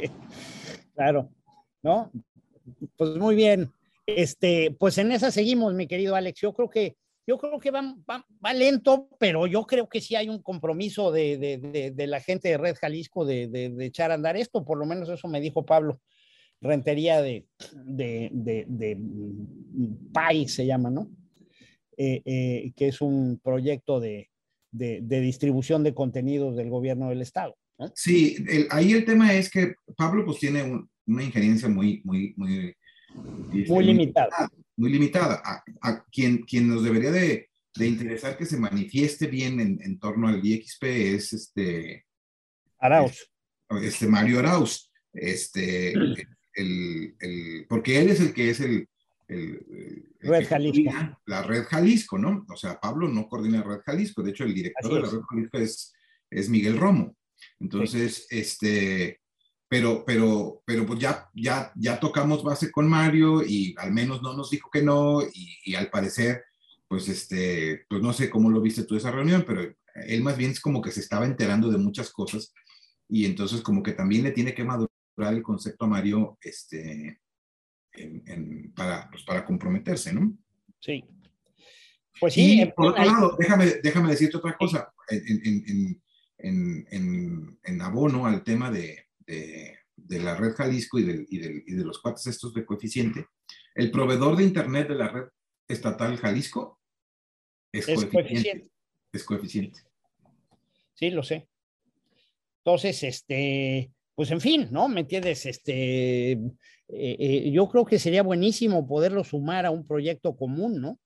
S4: Claro, ¿no? Pues muy bien. Este, pues en esa seguimos, mi querido Alex. Yo creo que, yo creo que va, va, va lento, pero yo creo que sí hay un compromiso de, de, de, de la gente de Red Jalisco de, de, de echar a andar esto, por lo menos eso me dijo Pablo Rentería de, de, de, de P A I, se llama, ¿no? Eh, eh, que es un proyecto de, de, de distribución de contenidos del gobierno del estado, ¿no?
S2: Sí, el, ahí el tema es que Pablo pues tiene un, una injerencia muy, muy, muy,
S4: este, muy limitada.
S2: Muy limitada. A, a quien, quien nos debería de, de interesar que se manifieste bien en, en torno al I X P es este...
S4: Arauz.
S2: Este Mario Arauz. Este... El, el, porque él es el que es el, el, el
S4: Red
S2: que
S4: Jalisco.
S2: La Red Jalisco, ¿no? O sea, Pablo no coordina Red Jalisco, de hecho el director
S4: Así
S2: de la
S4: es.
S2: Red Jalisco es, es Miguel Romo. Entonces, sí. este, pero, pero, pero pues ya, ya, ya tocamos base con Mario y al menos no nos dijo que no y, y al parecer, pues este, pues no sé cómo lo viste tú esa reunión, pero él más bien es como que se estaba enterando de muchas cosas y entonces como que también le tiene que madurar el concepto a Mario este, en, en, para, pues para comprometerse, ¿no?
S4: Sí. Pues sí.
S2: Y
S4: en,
S2: por otro
S4: hay...
S2: lado, déjame, déjame decirte otra cosa, en, en, en, en, en abono al tema de, de, de la red Jalisco y, del, y, del, y de los cuates estos de Coeficiente, el proveedor de internet de la red estatal Jalisco es, es coeficiente, coeficiente. Es Coeficiente.
S4: Sí, lo sé. Entonces, este... pues en fin, ¿no? ¿Me entiendes? Este, eh, eh, yo creo que sería buenísimo poderlo sumar a un proyecto común, ¿no?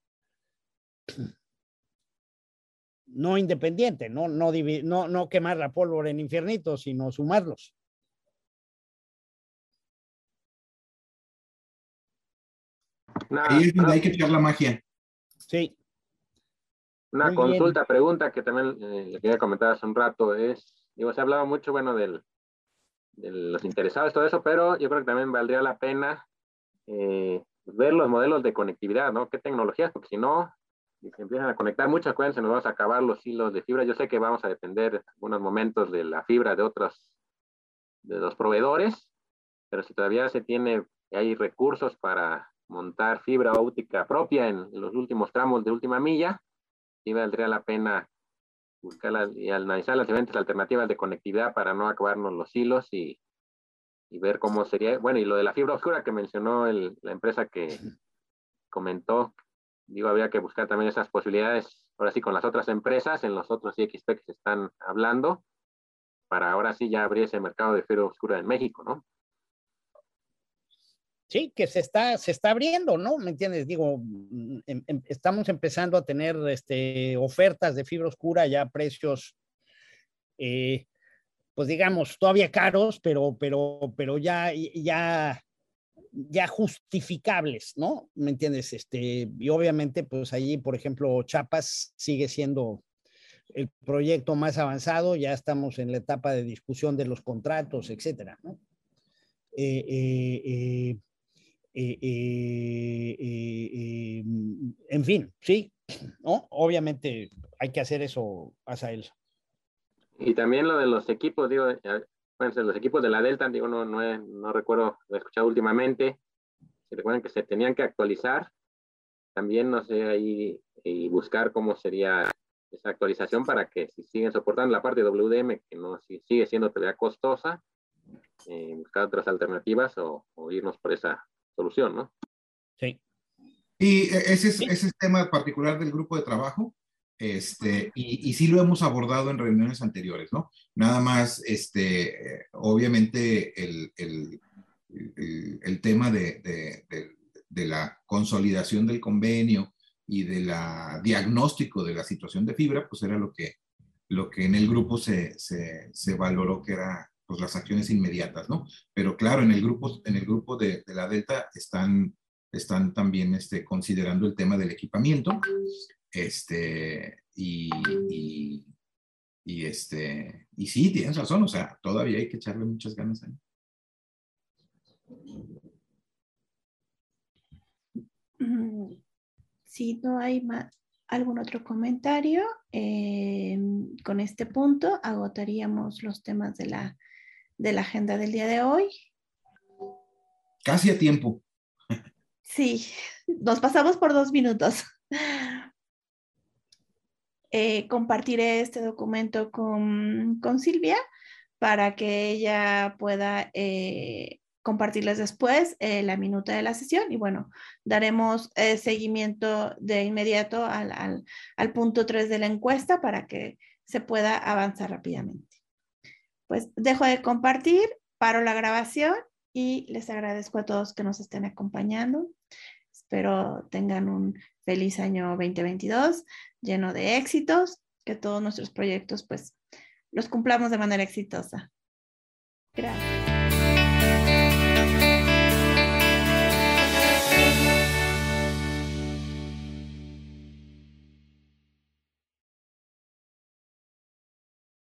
S4: No independiente, no, no, no, no quemar la pólvora en infiernitos, sino sumarlos.
S3: Una,
S2: Ahí es donde
S3: una,
S2: hay que echar la magia.
S4: Sí.
S3: Una
S4: Muy
S3: consulta,
S4: bien.
S3: pregunta que también eh, le quería comentar hace un rato es, digo, se ha hablado mucho, bueno, del de los interesados, todo eso, pero yo creo que también valdría la pena eh, ver los modelos de conectividad, ¿no? ¿Qué tecnologías? Porque si no, si se empiezan a conectar muchas cuentas, se nos vamos a acabar los hilos de fibra. Yo sé que vamos a depender en algunos momentos de la fibra de otros, de los proveedores, pero si todavía se tiene, hay recursos para montar fibra óptica propia en, en los últimos tramos de última milla, sí valdría la pena buscar las, y analizar las diferentes alternativas de conectividad para no acabarnos los hilos y, y ver cómo sería, bueno, y lo de la fibra oscura que mencionó el, la empresa que comentó, digo, habría que buscar también esas posibilidades, ahora sí, con las otras empresas, en los otros I X P que se están hablando, para ahora sí ya abrir ese mercado de fibra oscura en México, ¿no?
S4: Sí, que se está, se está abriendo, ¿no? ¿Me entiendes? Digo, em, em, estamos empezando a tener este, ofertas de fibra oscura ya a precios, eh, pues digamos, todavía caros, pero, pero, pero ya, ya, ya justificables, ¿no? ¿Me entiendes? Este, y obviamente, pues allí, por ejemplo, Chiapas sigue siendo el proyecto más avanzado, ya estamos en la etapa de discusión de los contratos, etcétera, ¿no? Eh, eh, eh, eh, eh, eh, eh, en fin, sí, ¿no? Obviamente hay que hacer eso, Asael.
S3: Y también lo de los equipos, digo, bueno, los equipos de la Delta, digo, no, no, he, no recuerdo, lo he escuchado últimamente, si recuerdan que se tenían que actualizar, también, no sé, ahí, y buscar cómo sería esa actualización para que si siguen soportando la parte de W D M, que no si sigue siendo todavía costosa, eh, buscar otras alternativas o, o irnos por esa solución, ¿no?
S4: Sí.
S2: Y ese es, ese es tema particular del grupo de trabajo, este, y, y sí lo hemos abordado en reuniones anteriores, ¿no? Nada más, este, eh, obviamente, el, el, el, el tema de, de, de, de la consolidación del convenio y de la diagnóstico de la situación de fibra, pues era lo que, lo que en el grupo se, se, se valoró que era, pues, las acciones inmediatas, ¿no? Pero claro, en el grupo, en el grupo de, de la Delta están, están también este, considerando el tema del equipamiento, este, y, y, y, este, y sí, tienes razón, o sea, todavía hay que echarle muchas ganas ahí.
S1: Si no hay más, algún otro comentario, eh, con este punto agotaríamos los temas de la, de la agenda del día de hoy.
S2: Casi a tiempo.
S1: Sí, nos pasamos por dos minutos. Eh, compartiré este documento con, con Silvia para que ella pueda eh, compartirles después eh, la minuta de la sesión y bueno, daremos eh, seguimiento de inmediato al, al, al punto tres de la encuesta para que se pueda avanzar rápidamente. Pues dejo de compartir, paro la grabación y les agradezco a todos que nos estén acompañando. Espero tengan un feliz año veinte veintidós lleno de éxitos, que todos nuestros proyectos pues los cumplamos de manera exitosa. Gracias.